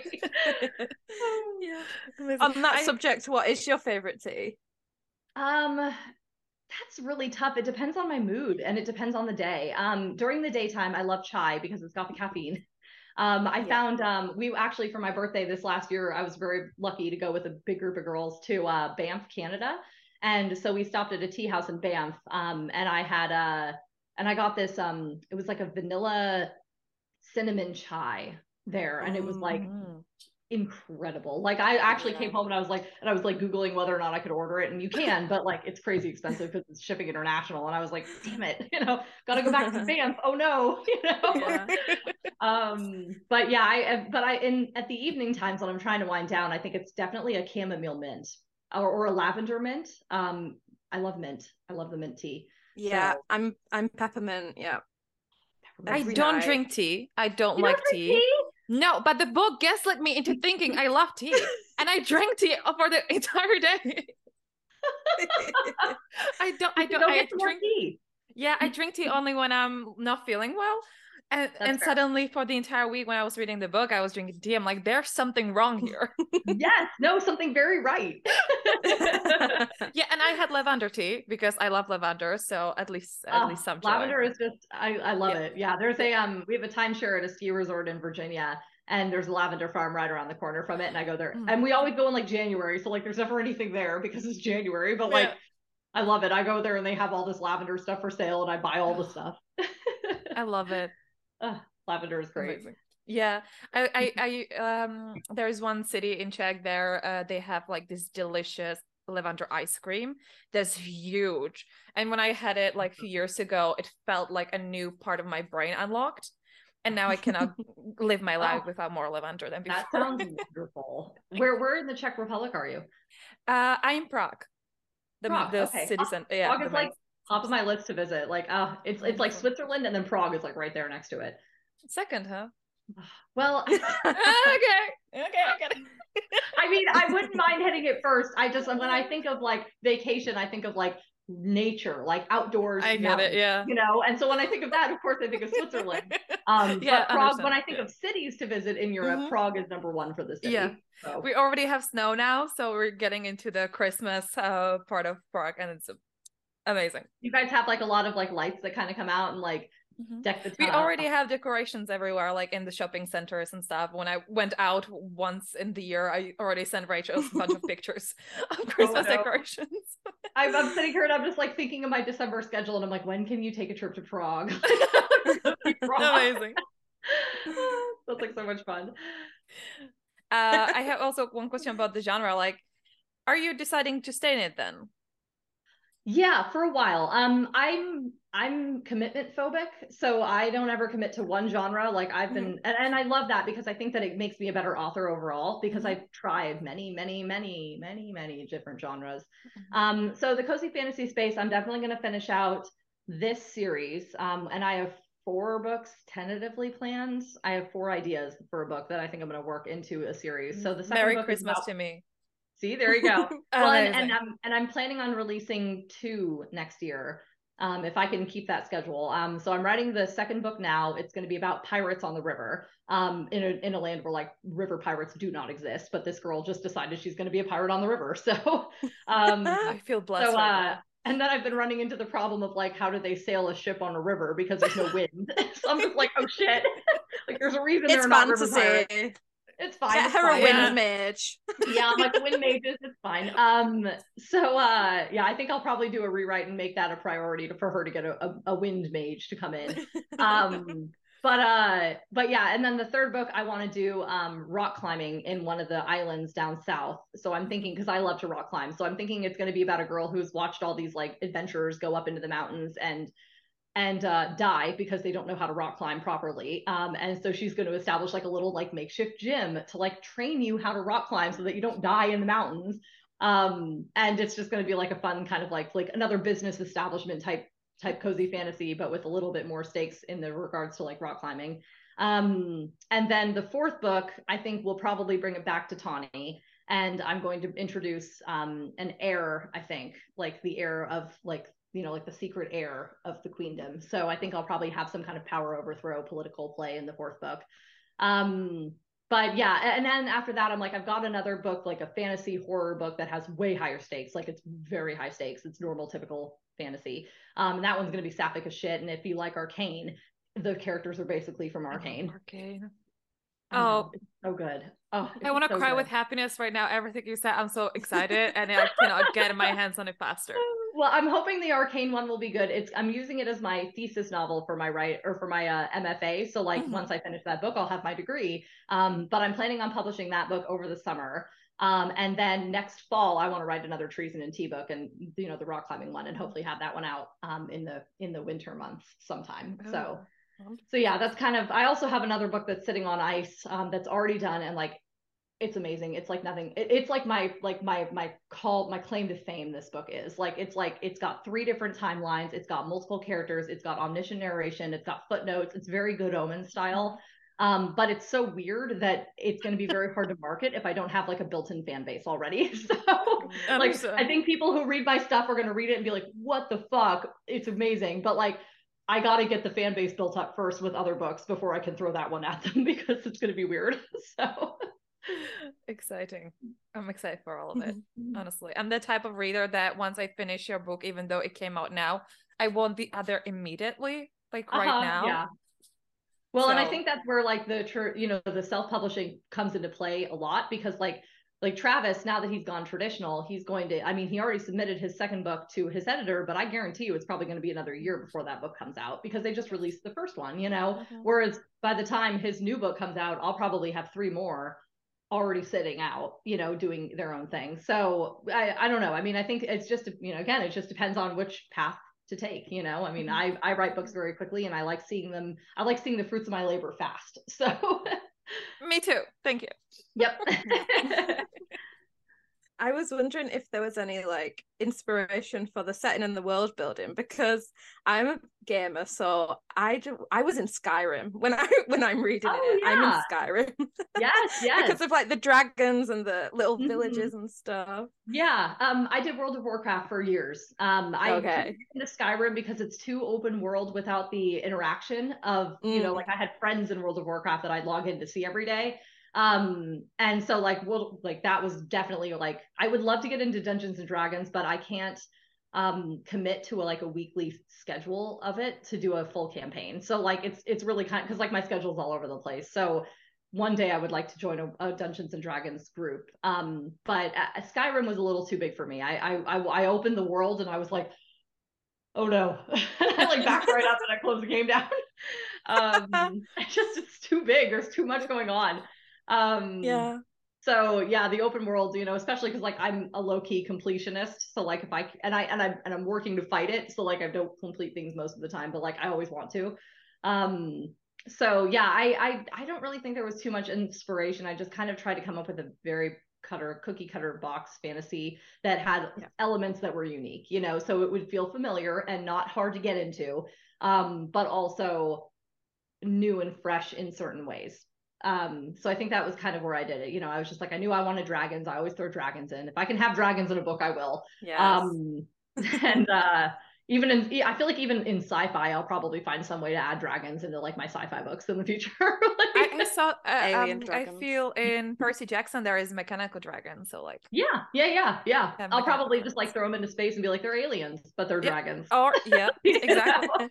yeah. On that I, subject, what is your favorite tea? Um. That's really tough. It depends on my mood and it depends on the day. Um, during the daytime, I love chai because it's got the caffeine. Um, I yeah. found um, we actually for my birthday this last year, I was very lucky to go with a big group of girls to uh, Banff, Canada, and so we stopped at a tea house in Banff. Um, and I had uh, and I got this. Um, it was like a vanilla cinnamon chai there, and it was like. Mm-hmm. Incredible. Like I actually yeah. came home and I was like, and I was like Googling whether or not I could order it, and you can, but like it's crazy expensive because it's shipping international. And I was like, damn it, you know, gotta go back to Banff. Oh no, you know. Yeah. um, but yeah, I but I in at the evening times when I'm trying to wind down, I think it's definitely a chamomile mint or, or a lavender mint. Um, I love mint. I love the mint tea. Yeah, so, I'm I'm peppermint. Yeah. Peppermint. I don't night. drink tea. I don't you like don't tea. tea. No, but the book gaslit me into thinking I love tea, and I drank tea for the entire day. I don't. I don't. I drink tea. Yeah, I drink tea only when I'm not feeling well, and That's and fair. Suddenly for the entire week when I was reading the book, I was drinking tea. I'm like, there's something wrong here. Yes, no, something very right. Yeah, and I had lavender tea because I love lavender, so at least at uh, least some lavender joy. is just I I love yeah. it. Yeah, there's a um we have a timeshare at a ski resort in Virginia, and there's a lavender farm right around the corner from it, and I go there, mm. and we always go in like January, so like there's never anything there because it's January, but like. Yeah. I love it. I go there and they have all this lavender stuff for sale, and I buy all the stuff. I love it. Uh, lavender is great. Amazing. Yeah, I, I, I, um, there's one city in Czech there. Uh, they have like this delicious lavender ice cream that's huge. And when I had it like a few years ago, it felt like a new part of my brain unlocked. And now I cannot live my life oh, without more lavender than before. That sounds wonderful. Where, where in the Czech Republic are you? Uh, I'm in Prague. The, Prague, the okay. city center. Yeah, Prague is like top of my list to visit. Like, uh, it's it's like Switzerland, and then Prague is like right there next to it. Second, huh? Well, okay, okay, I get it. I mean, I wouldn't mind hitting it first. I just, when I think of like vacation, I think of like nature, like outdoors. I get mountains, it, yeah. You know, and so when I think of that, of course, I think of Switzerland. Um, yeah, but Prague, when I think yeah. of cities to visit in Europe, mm-hmm. Prague is number one for the city. Yeah. So. We already have snow now, so we're getting into the Christmas uh, part of Prague, and it's amazing. You guys have like a lot of like lights that kind of come out and like mm-hmm. deck the town. We already have decorations everywhere, like in the shopping centers and stuff. When I went out once in the year, I already sent Rachel a bunch of pictures of Christmas oh, no. decorations. I'm, I'm sitting here and I'm just like thinking of my December schedule, and I'm like, when can you take a trip to Prague? Prague. Amazing. That's like so much fun. Uh, I have also one question about the genre. Like, are you deciding to stay in it then? Yeah, for a while. Um, I'm I'm commitment phobic, so I don't ever commit to one genre. Like I've been, mm-hmm. and, and I love that because I think that it makes me a better author overall because mm-hmm. I've tried many, many, many, many, many different genres. Mm-hmm. Um, so the cozy fantasy space, I'm definitely going to finish out this series. Um, and I have four books tentatively planned. I have four ideas for a book that I think I'm going to work into a series. So the second Merry book Christmas is about- to me. See, there you go. Well, and, and I'm and I'm planning on releasing two next year, um, if I can keep that schedule. Um, so I'm writing the second book now. It's going to be about pirates on the river, um, in a in a land where like river pirates do not exist. But this girl just decided she's going to be a pirate on the river. So, um, I feel blessed. So, right uh, and then I've been running into the problem of like, how do they sail a ship on a river because there's no wind? So I'm just like, oh shit! Like there's a reason it's they're not river fantasy. pirates. It's fine. Get it's her fine. a wind yeah. mage. Yeah, I'm like wind mages. It's fine. Um. So, uh, yeah, I think I'll probably do a rewrite and make that a priority to, for her to get a, a, a wind mage to come in. Um. But uh. But yeah, and then the third book I want to do um rock climbing in one of the islands down south. So I'm thinking because I love to rock climb. So I'm thinking it's going to be about a girl who's watched all these like adventurers go up into the mountains and. and uh, die because they don't know how to rock climb properly. Um, and so she's going to establish like a little like makeshift gym to like train you how to rock climb so that you don't die in the mountains. Um, and it's just going to be like a fun kind of like like another business establishment type type cozy fantasy, but with a little bit more stakes in the regards to like rock climbing. Um, and then the fourth book, I think we'll probably bring it back to Tawny. And I'm going to introduce um, an heir, I think, like the heir of like you know, like the secret heir of the queendom. So I think I'll probably have some kind of power overthrow political play in the fourth book. Um, but yeah, and then after that, I'm like, I've got another book, like a fantasy horror book that has way higher stakes. Like it's very high stakes. It's normal, typical fantasy. Um, and that one's going to be sapphic as shit. And if you like Arcane, the characters are basically from Arcane. Arcane. Oh, it's so good. Oh, I want to so cry good. with happiness right now. Everything you said, I'm so excited, and I cannot get my hands on it faster. Well, I'm hoping the Arcane one will be good. It's I'm using it as my thesis novel for my write or for my uh, M F A. So like mm-hmm. once I finish that book, I'll have my degree. Um, but I'm planning on publishing that book over the summer. Um, and then next fall, I want to write another Treason and Tea book, and you know the rock climbing one, and hopefully have that one out um in the in the winter months sometime. Oh. So. So yeah, that's kind of, I also have another book that's sitting on ice um, that's already done. And like, it's amazing. It's like nothing. It, it's like my, like my, my call, my claim to fame. This book is like, it's like, it's got three different timelines. It's got multiple characters. It's got omniscient narration. It's got footnotes. It's very Good Omen style. Um, but it's so weird that it's going to be very hard to market if I don't have like a built-in fan base already. So like, I think people who read my stuff are going to read it and be like, what the fuck? It's amazing. But like, I got to get the fan base built up first with other books before I can throw that one at them because it's going to be weird. So exciting. I'm excited for all of it. Honestly, I'm the type of reader that once I finish your book, even though it came out now, I want the other immediately, like right uh-huh, now. Yeah. Well, so. And I think that's where like the, you know, the self-publishing comes into play a lot because like, like Travis, now that he's gone traditional, he's going to, I mean, he already submitted his second book to his editor, but I guarantee you it's probably going to be another year before that book comes out because they just released the first one, you know? Mm-hmm. Whereas by the time his new book comes out, I'll probably have three more already sitting out, you know, doing their own thing. So I, I don't know. I mean, I think it's just, you know, again, it just depends on which path to take, you know? I mean, mm-hmm. I, I write books very quickly and I like seeing them, I like seeing the fruits of my labor fast. So me too. Thank you. Yep. I was wondering if there was any like inspiration for the setting and the world building, because I'm a gamer, so I do, I was in Skyrim when I when I'm reading oh, it. Yeah. I'm in Skyrim. Yes, yes. Because of like the dragons and the little mm-hmm. villages and stuff. Yeah, um, I did World of Warcraft for years. Um, I okay. into Skyrim because it's too open world without the interaction of mm. you know, like I had friends in World of Warcraft that I'd log in to see every day. Um, and so like, well, like that was definitely like, I would love to get into Dungeons and Dragons, but I can't, um, commit to a, like a weekly schedule of it to do a full campaign. So like, it's, it's really kind of, cause like my schedule's all over the place. So one day I would like to join a, a Dungeons and Dragons group. Um, but uh, Skyrim was a little too big for me. I, I, I, I opened the world and I was like, oh no, I like backed right up and I closed the game down. um, it's just, it's too big. There's too much going on. Um, yeah. So yeah, the open world, you know, especially because like I'm a low key completionist. So like if I and I and I and I'm working to fight it, so like I don't complete things most of the time, but like I always want to. Um, so yeah, I I I don't really think there was too much inspiration. I just kind of tried to come up with a very cutter cookie cutter box fantasy that had yeah. elements that were unique, you know, so it would feel familiar and not hard to get into, um, but also new and fresh in certain ways. Um, so I think that was kind of where I did it. You know, I was just like, I knew I wanted dragons. I always throw dragons in. If I can have dragons in a book, I will. Yes. Um, and uh, even in, I feel like even in sci-fi, I'll probably find some way to add dragons into like my sci-fi books in the future. like, I, I saw, uh, um, I feel in Percy Jackson there is mechanical dragons. So like, yeah, yeah, yeah, yeah. I'll probably dragons. just like throw them into space and be like, they're aliens, but they're yeah. dragons. Or yeah, exactly.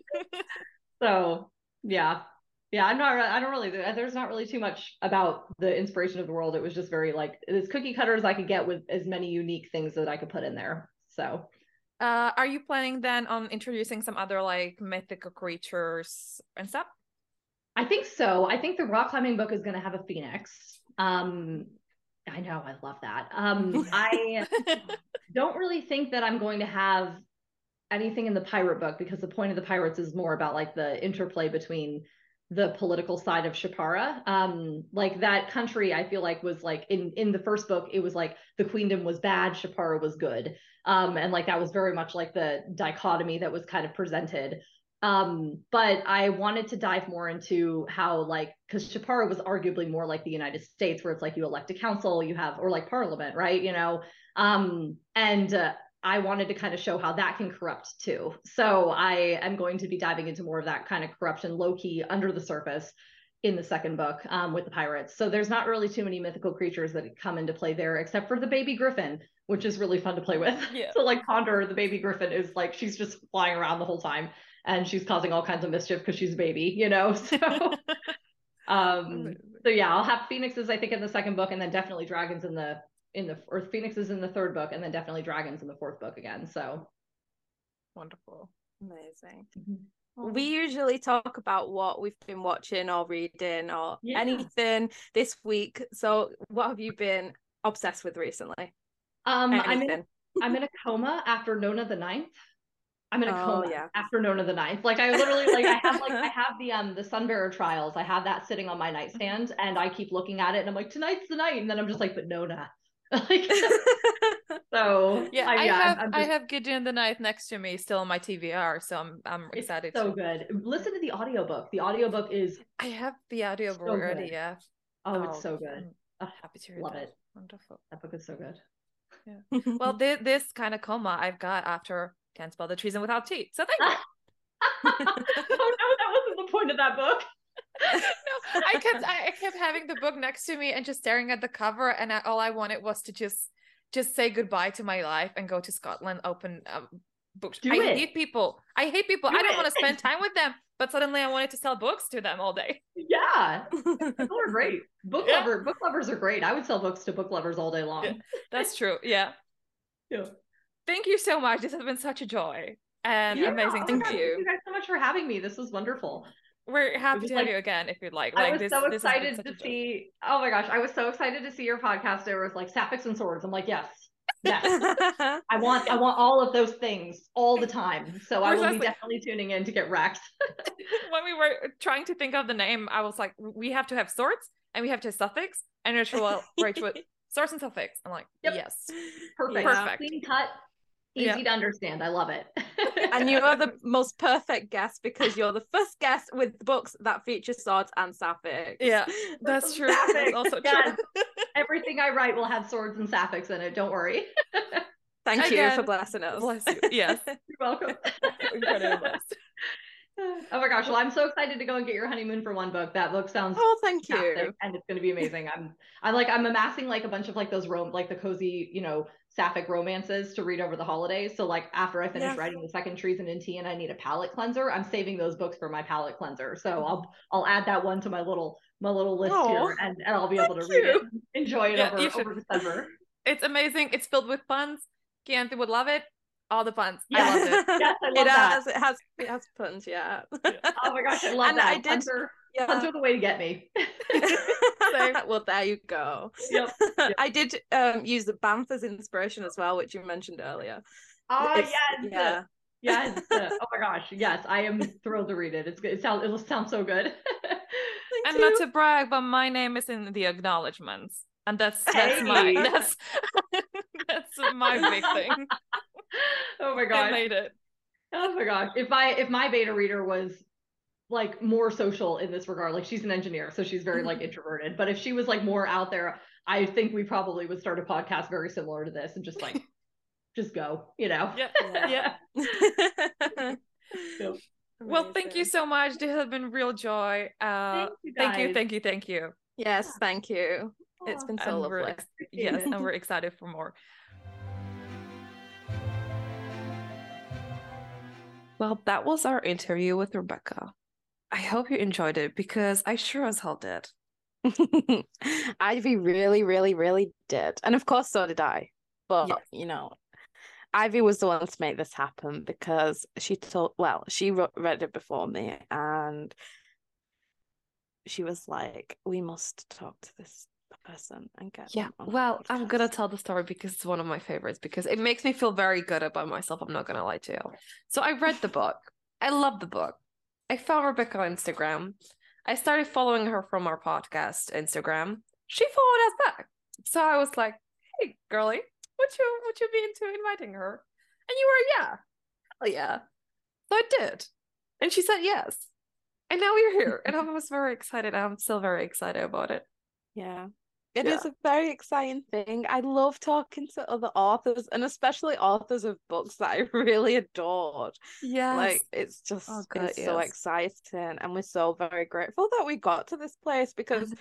So yeah. Yeah, I'm not, I don't really, there's not really too much about the inspiration of the world. It was just very like, as cookie cutter as I could get with as many unique things that I could put in there. So. Uh, are you planning then on introducing some other like mythical creatures and stuff? I think so. I think the rock climbing book is going to have a phoenix. Um, I know, I love that. Um, I don't really think that I'm going to have anything in the pirate book because the point of the pirates is more about like the interplay between the political side of Shapara. Um, like that country, I feel like was like in, in the first book, it was like the queendom was bad, Shapara was good. Um, and like, that was very much like the dichotomy that was kind of presented. Um, but I wanted to dive more into how like, cause Shapara was arguably more like the United States where it's like you elect a council, you have, or like parliament, right? You know? Um, and, uh, I wanted to kind of show how that can corrupt too. So I am going to be diving into more of that kind of corruption, low key under the surface in the second book um, with the pirates. So there's not really too many mythical creatures that come into play there, except for the baby griffin, which is really fun to play with. Yeah. So like Condor, the baby griffin is like, she's just flying around the whole time and she's causing all kinds of mischief because she's a baby, you know? So, um, so yeah, I'll have phoenixes, I think, in the second book, and then definitely dragons in the in the or phoenixes in the third book, and then definitely dragons in the fourth book again. So wonderful. Amazing. Mm-hmm. We usually talk about what we've been watching or reading or yeah. anything this week. So what have you been obsessed with recently? Um I'm in, I'm in a coma after Nona the Ninth. I'm in a oh, coma yeah. after Nona the Ninth. Like I literally like I have like I have the um the Sunbearer Trials. I have that sitting on my nightstand and I keep looking at it and I'm like, tonight's the night, and then I'm just like, but Nona. Like, so yeah, I, I yeah, have just, I have Gideon the Ninth next to me still on my T V R, so I'm I'm excited. It's so to... good. Listen to the audiobook. The audiobook is I have the audiobook so already, yeah. Oh, it's oh, so good. I'm happy to hear love that. it. Wonderful. That book is so good. Yeah. Well, this, this kind of coma I've got after Can't Spell the Treason Without Teeth. So thank you. Oh no, that wasn't the point of that book. No, I kept I kept having the book next to me and just staring at the cover, and I, all I wanted was to just just say goodbye to my life and go to Scotland, open um, books. Do I it. hate people. I hate people. Do I don't it. want to spend time with them. but suddenly I wanted to sell books to them all day. Yeah, people are great. Book Yeah. lover, book lovers are great. I would sell books to book lovers all day long. Yeah, that's true. Yeah. Yeah. Thank you so much. This has been such a joy and Yeah, amazing oh to my meet God, you. Thank you guys so much for having me. This was wonderful. We're happy was to like- have you again if you'd like. I Like was this, so this has been excited such to a joy. see. Oh my gosh, I was so excited to see your podcast. There was like sapphics and swords. I'm like, yes, yes. I want, I want all of those things all the time. So I will be Precisely. definitely tuning in to get wrecked. When we were trying to think of the name, I was like, we have to have swords and we have to have suffix and Rachel, Rachel, swords and suffix. I'm like, Yep. yes. Perfect. Perfect. Clean cut, easy Yeah. to understand. I love it. And you are the most perfect guest because you're the first guest with books that feature swords and sapphics. Yeah, that's true. That's Sapphics, also yes. true. Everything I write will have swords and sapphics in it. Don't worry. Thank Again, you for blessing us. Bless you. Yes. You're welcome. Incredibly blessed. Oh my gosh. Well, I'm so excited to go and get your honeymoon for one book. That book sounds Oh, thank fantastic, you. and it's going to be amazing. I'm, I'm like, I'm amassing like a bunch of like those rom, like the cozy, you know, sapphic romances to read over the holidays. So like after I finish Yes. writing the second Treason and Tea and I need a palate cleanser, I'm saving those books for my palate cleanser. So I'll, I'll add that one to my little, my little list Oh, here, and, and I'll be able to read you. it, and enjoy it Yeah, over, you should. over December. It's amazing. It's filled with puns. Chianti would love it. All the puns. Yes. I loved it. Yes, I love It that. has, it has, it has puns, yeah. Oh my gosh, I love And that. I did- Puns are, Yeah. puns are the way to get me. Well, there you go. Yep. I did um, use the Banff as inspiration as well, which you mentioned earlier. Oh It's- yes. Yeah. Yes. Uh, oh my gosh. Yes, I am thrilled to read it. It's good. It sounds. It'll sound so good. Thank And you. not to brag, but my name is in the acknowledgements. And that's that's my Hey. that's that's my big thing. Oh my I gosh. made it. Oh my gosh. If I if my beta reader was like more social in this regard, like she's an engineer, so she's very like introverted. But if she was like more out there, I think we probably would start a podcast very similar to this and just like just go, you know. Yeah. Yeah. Yeah. Well, thank you Amazing. so much. This has been real joy. Uh Thank you, thank you, guys. thank you, thank you. Yes, thank you. It's been so And we're lovely. ex- yes, it. and we're excited for more. Well, that was our interview with Rebecca. I hope you enjoyed it because I sure as hell did. Ivy really, really, really did. And of course, so did I. But, Yes. you know, Ivy was the one to make this happen because she told, well, she wrote, read it before me and she was like, we must talk to this person and get Yeah, them on the well, I'm gonna podcast." tell the story because it's one of my favorites because it makes me feel very good about myself. I'm not gonna lie to you. So I read the book. I love the book. I found Rebecca on Instagram. I started following her from our podcast Instagram. She followed us back. So I was like, hey, girlie, would you would you be into inviting her? And you were, yeah. Hell yeah. So I did. And she said yes. And now we're here. And I was very excited. I'm still very excited about it. Yeah. It Yeah. is a very exciting thing. I love talking to other authors and especially authors of books that I really adored. Yes. Like it's just Oh, God, it's so yes. exciting and we're so very grateful that we got to this place because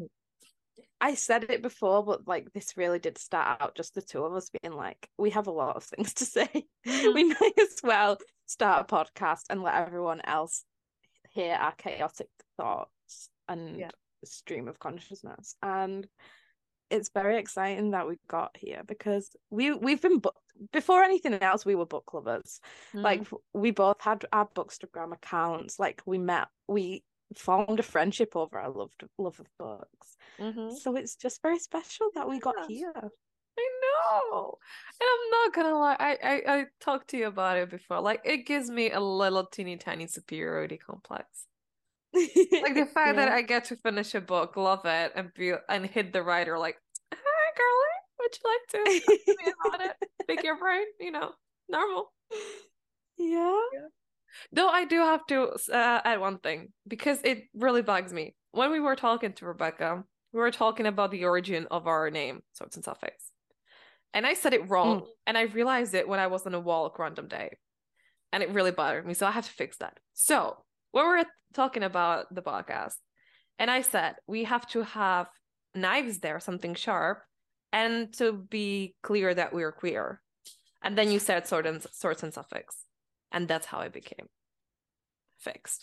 I said it before, but like this really did start out just the two of us being like, we have a lot of things to say. Mhm. We may as well start a podcast and let everyone else hear our chaotic thoughts and Yeah. stream of consciousness. And it's very exciting that we got here because we we've been bu- before anything else we were book lovers. Like f- we both had our Bookstagram accounts. Like we met, we formed a friendship over our love love of books. Mhm. So it's just very special that we got Yes. here. I know. And I'm not gonna lie, I, I, I talked to you about it before. Like, it gives me a little teeny tiny superiority complex. Like the fact that Yeah. I get to finish a book, love it, and be and hit the writer like, hi, girlie, would you like to talk to me about it? Pick your brain, you know, normal. Yeah. Though I do have to uh, add one thing because it really bugs me. When we were talking to Rebecca, we were talking about the origin of our name, Swords and Suffix. And I said it wrong, Mm. and I realized it when I was on a walk random day. And it really bothered me, so I have to fix that. So, when we were talking about the podcast, and I said, we have to have knives there, something sharp, and to be clear that we're queer. And then you said sword and, swords and suffix. And that's how it became fixed.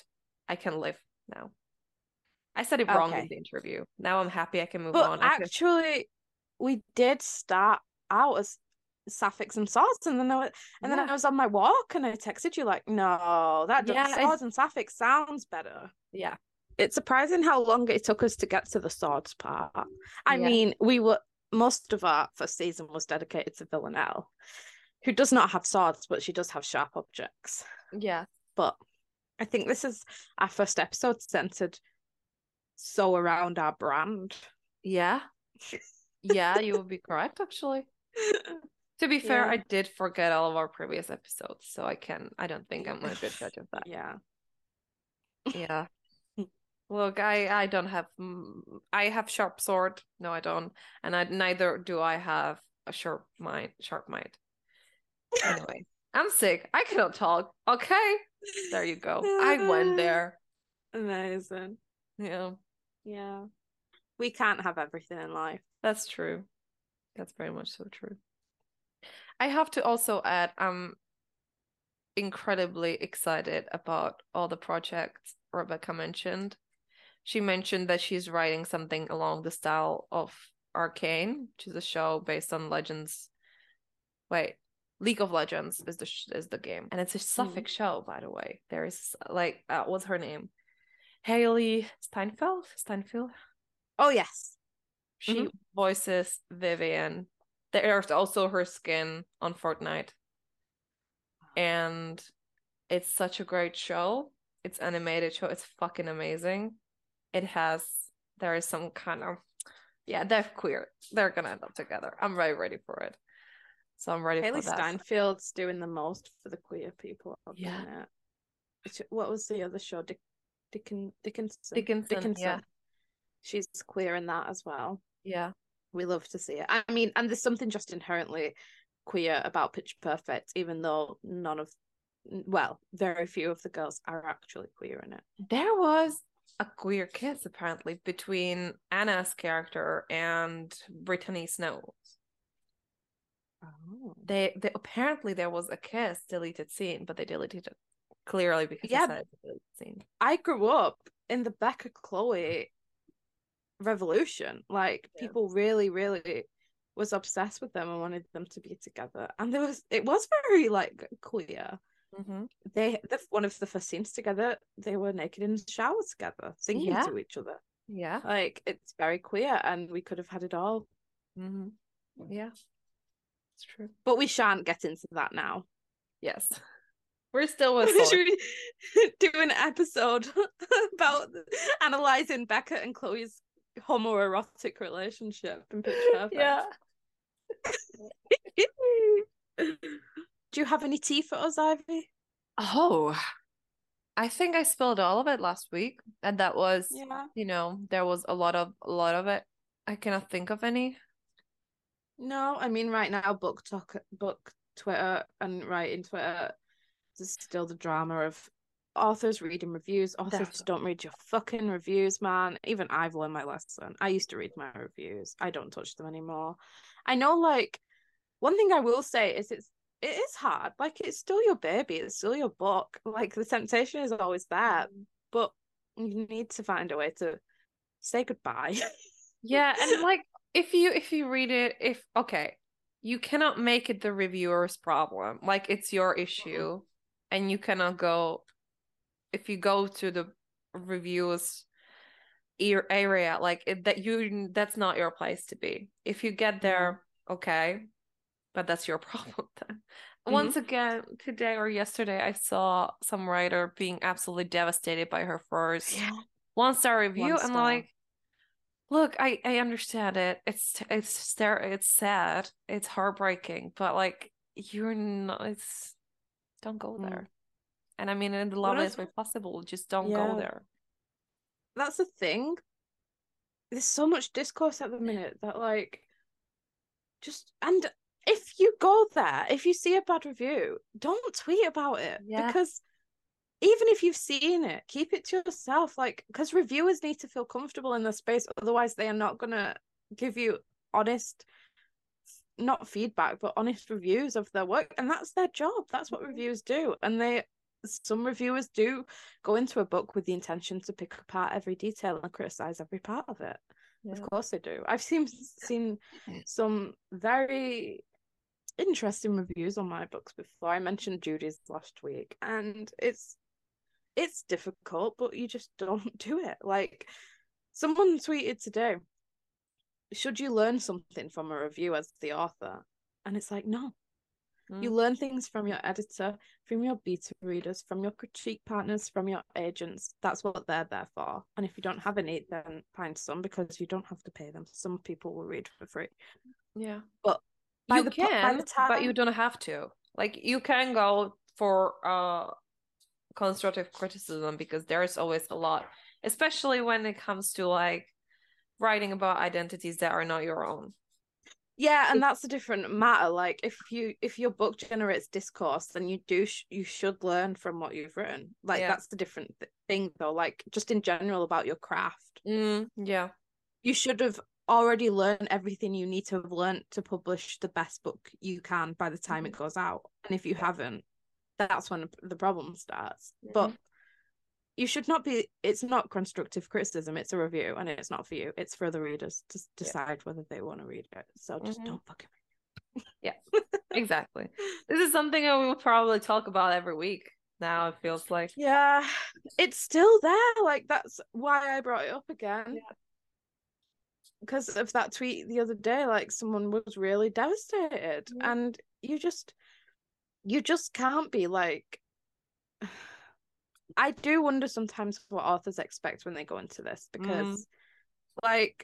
I can live now. I said it wrong Okay. in the interview. Now I'm happy I can move But on. I can... actually, we did start out as sapphics and swords, and then I was, and yeah. then I was on my walk, and I texted you like, "No, that Yeah, does, I- swords and sapphics sounds better." Yeah. It's surprising how long it took us to get to the swords part. I Yeah. mean, we were most of our first season was dedicated to Villanelle, who does not have swords, but she does have sharp objects. Yeah. But I think this is our first episode centered so around our brand. Yeah. Yeah, you would be correct, actually. To be fair, Yeah. I did forget all of our previous episodes, so I can I don't think I'm a good judge of that. Yeah. Yeah. Look, I I don't have mm, I have sharp sword. No, I don't, and I neither do I have a sharp mind. Sharp mind. Anyway, I'm sick. I cannot talk. Okay, there you go. I went there. Amazing. Yeah, Yeah. We can't have everything in life. that's true. That's very much so true. I have to also add, I'm incredibly excited about all the projects Rebecca mentioned. She mentioned that she's writing something along the style of Arcane, which is a show based on Legends. Wait, League of Legends is the sh- is the game, and it's a Suffolk mm. show, by the way. There is like, uh, what's her name? Haley Steinfeld. Steinfeld. Oh yes, she mm-hmm. voices Vivian. There's also her skin on Fortnite, and it's such a great show. It's animated show. It's fucking amazing. It has, there is some kind of, yeah, they're queer. They're gonna end up together. I'm very ready for it. So I'm ready Haley for that. Steinfeld's doing the most for the queer people. Yeah. It? What was the other show? Dick, Dickin, Dickinson. Dickinson. Dickinson. Yeah. She's queer in that as well. Yeah. We love to see it. I mean, and there's something just inherently queer about Pitch Perfect, even though none of, well, very few of the girls are actually queer in it. There was a queer kiss apparently between Anna's character and Brittany Snow. Oh. They, they apparently there was a kiss deleted scene, but they deleted it clearly because yeah, they said it's a deleted scene. I grew up in the Becca Chloe revolution. Like yeah. people really, really was obsessed with them and wanted them to be together. And there was it was very like queer. Mm-hmm. They the, one of the first scenes together, they were naked in the shower together, singing yeah. to each other. Yeah, like it's very queer, and we could have had it all. Mm-hmm. Yeah, it's true. But we shan't get into that now. Yes, we're still with. Should we do an episode about analyzing Becca and Chloe's homoerotic relationship in Pitch Perfect? Yeah. Do you have any tea for us, Ivy? Oh, I think I spilled all of it last week, and that was, yeah. you know, there was a lot of a lot of it. I cannot think of any. No, I mean right now, book talk, book Twitter, and writing Twitter, there's still the drama of authors reading reviews. Authors Definitely. Don't read your fucking reviews, man. Even I've learned my lesson. I used to read my reviews. I don't touch them anymore. I know, like, one thing I will say is it's it is hard. Like, it's still your baby. It's still your book. Like, the temptation is always there, but you need to find a way to say goodbye. Yeah, and like if you if you read it, if okay, you cannot make it the reviewer's problem. Like, it's your issue, and you cannot go if you go to the reviews area like it, that you that's not your place to be. If you get there, okay, but that's your problem then. Mm-hmm. Once again, today or yesterday, I saw some writer being absolutely devastated by her first yeah. one star review. One star. And like, look, I I understand it. It's it's it's sad. It's heartbreaking. But like, you're not. It's don't go there. Mm. And I mean, in the loveliest way possible, just don't yeah. go there. That's the thing. There's so much discourse at the minute that like, just and. If you go there, if you see a bad review, don't tweet about it. Yeah. Because even if you've seen it, keep it to yourself. Like, because reviewers need to feel comfortable in the space. Otherwise, they are not going to give you honest, not feedback, but honest reviews of their work. And that's their job. That's what reviewers do. And they some reviewers do go into a book with the intention to pick apart every detail and criticize every part of it. Yeah. Of course they do. I've seen seen some very interesting reviews on my books before. I mentioned Judy's last week, and it's it's difficult, but you just don't do it. Like, someone tweeted today, should you learn something from a review as the author? And it's like, no. Mm. You learn things from your editor, from your beta readers, from your critique partners, from your agents. That's what they're there for. And if you don't have any, then find some, because you don't have to pay them. Some people will read for free. Yeah. But you the, can, by the time... but you don't have to. Like, you can go for uh constructive criticism, because there's always a lot, especially when it comes to like writing about identities that are not your own. Yeah, and that's a different matter. Like, if you if your book generates discourse, then you do sh- you should learn from what you've written. Like, yeah. That's the different th- thing though. Like, just in general about your craft. Mm, yeah, you should have already learned everything you need to have learned to publish the best book you can by the time mm-hmm. it goes out. And if you yeah. haven't, that's when the problem starts. Mm-hmm. But you should not be, it's not constructive criticism, it's a review, and it's not for you. It's for the readers to decide yeah. whether they want to read it. So just mm-hmm. don't fucking read it. Yeah, exactly. This is something that we will probably talk about every week now, it feels like. Yeah, it's still there. Like, that's why I brought it up again. Yeah. Because of that tweet the other day, like, someone was really devastated. Mm-hmm. And you just, you just can't be like... I do wonder sometimes what authors expect when they go into this, because, mm. like,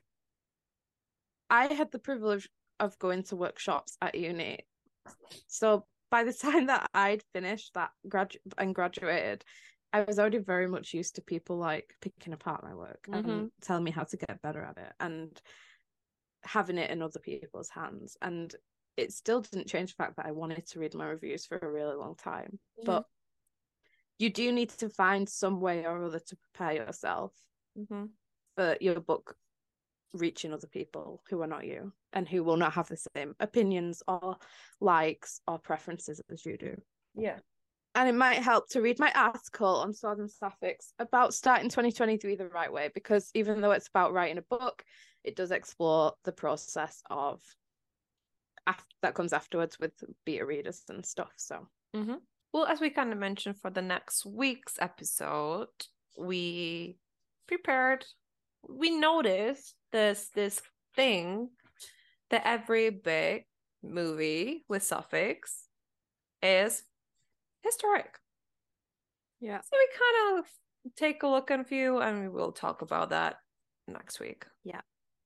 I had the privilege of going to workshops at uni. So by the time that I'd finished that gradu- and graduated, I was already very much used to people, like, picking apart my work mm-hmm. and telling me how to get better at it and having it in other people's hands. And it still didn't change the fact that I wanted to read my reviews for a really long time. Mm. But you do need to find some way or other to prepare yourself mm-hmm. for your book reaching other people who are not you and who will not have the same opinions or likes or preferences as you do. Yeah. And it might help to read my article on Swords and Sapphics about starting twenty twenty-three the right way, because even though it's about writing a book, it does explore the process of af- that comes afterwards with beta readers and stuff. So mm-hmm. Well, as we kind of mentioned for the next week's episode, we prepared, we noticed this this thing that every big movie with suffix is historic. Yeah. So we kind of take a look at a few, and we will talk about that next week. Yeah.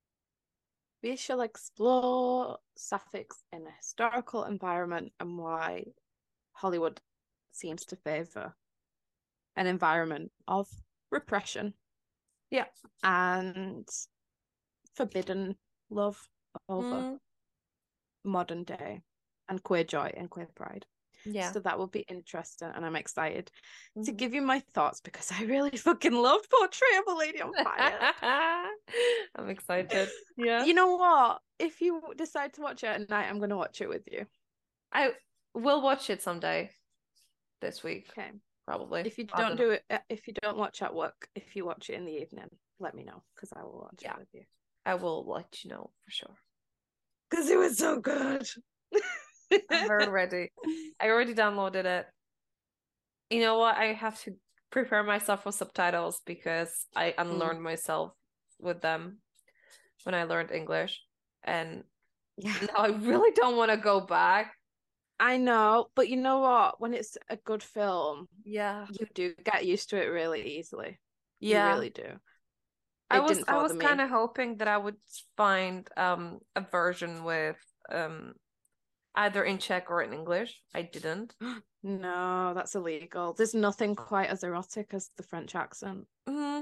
We shall explore suffix in a historical environment and why Hollywood seems to favor an environment of repression, yeah, and forbidden love over mm. modern day and queer joy and queer pride. Yeah, so that will be interesting, and I'm excited mm-hmm. to give you my thoughts, because I really fucking love Portrait of a Lady on Fire. I'm excited. Yeah, you know what, if you decide to watch it at night, I'm gonna watch it with you. I will watch it someday this week. Okay, probably. If you don't do it, if you don't watch at work, if you watch it in the evening, let me know, because I will watch yeah. it with you. I will let you know for sure, because it was so good. I'm already I already downloaded it. You know what, I have to prepare myself for subtitles, because I unlearned mm. myself with them when I learned English, and yeah. now I really don't want to go back. I know, but you know what? When it's a good film, yeah, you do get used to it really easily. Yeah, you really do. It I was I was kind of hoping that I would find um a version with um either in Czech or in English. I didn't. No, that's illegal. There's nothing quite as erotic as the French accent. Mm-hmm.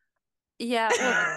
Yeah.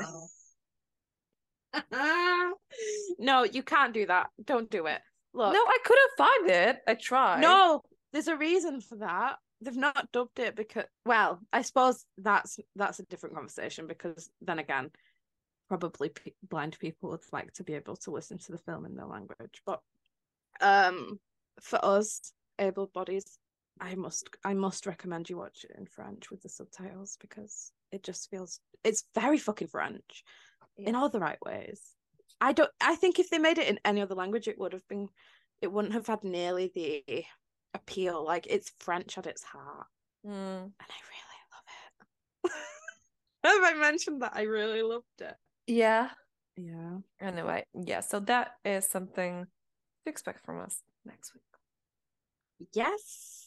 No, you can't do that. Don't do it. Look. No, I couldn't find it. I tried. No, there's a reason for that. They've not dubbed it because, well, I suppose that's that's a different conversation, because then again, probably p- blind people would like to be able to listen to the film in their language. But um, for us, able bodies, I must I must recommend you watch it in French with the subtitles because it just feels it's very fucking French yeah. in all the right ways. I don't I think if they made it in any other language it would have been it wouldn't have had nearly the appeal. Like it's French at its heart. Mm. And I really love it. Have I mentioned that I really loved it? Yeah. Yeah. Anyway, yeah, so that is something to expect from us next week. Yes.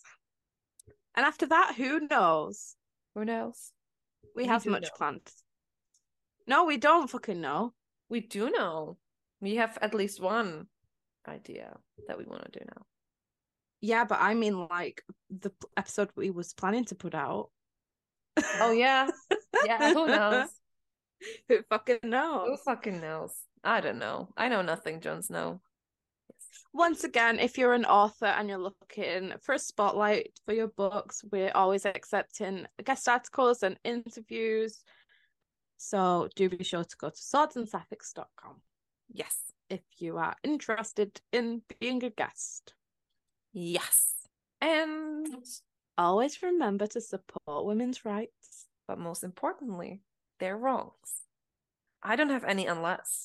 And after that, who knows? Who knows? We, We have do much know. planned. No, we don't fucking know. We do know. We have at least one idea that we want to do now. Yeah, but I mean like the episode we was planning to put out. Oh yeah. Yeah, who knows? Who fucking knows? Who fucking knows? I don't know. I know nothing, Jones know. Once again, if you're an author and you're looking for a spotlight for your books, we're always accepting guest articles and interviews. So do be sure to go to swords and sapphics dot com. Yes. If you are interested in being a guest. Yes. And always remember to support women's rights. But most importantly, their wrongs. I don't have any unless.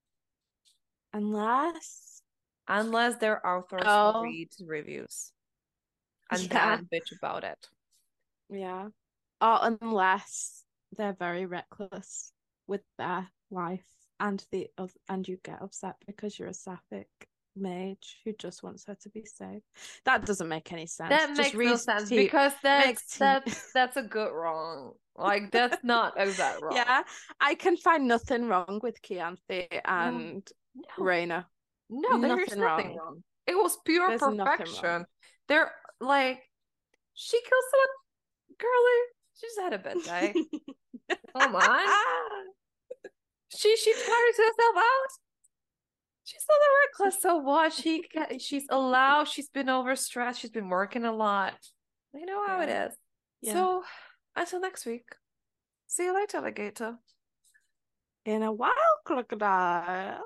Unless... Unless their authors oh. read reviews. And yeah. then bitch about it. Yeah. Or unless they're very reckless with their life and the and you get upset because you're a sapphic mage who just wants her to be safe. That doesn't make any sense. That just makes no sense tea- because that's tea- that's that's a good wrong. Like that's not a bad wrong. Yeah, I can find nothing wrong with Chianthe and no. Raina. No, there's nothing, nothing wrong. wrong. It was pure There's perfection. They're like, she killed someone. Girlie, she just had a bad day. Come on. She she tired herself out. She's not a reckless. So what? She she's allowed. She's been overstressed. She's been working a lot. You know how yeah. it is. Yeah. So until next week. See you later, alligator. In a while, crocodile.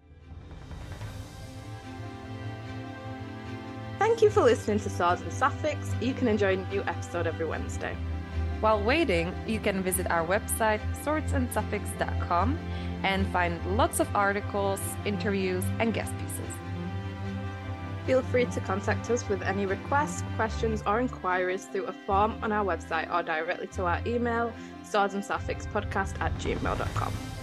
Thank you for listening to Swords and Sapphics. You can enjoy a new episode every Wednesday. While waiting, you can visit our website, swords and sapphics dot com, and find lots of articles, interviews, and guest pieces. Feel free to contact us with any requests, questions, or inquiries through a form on our website or directly to our email, swords and sapphics podcast at gmail dot com.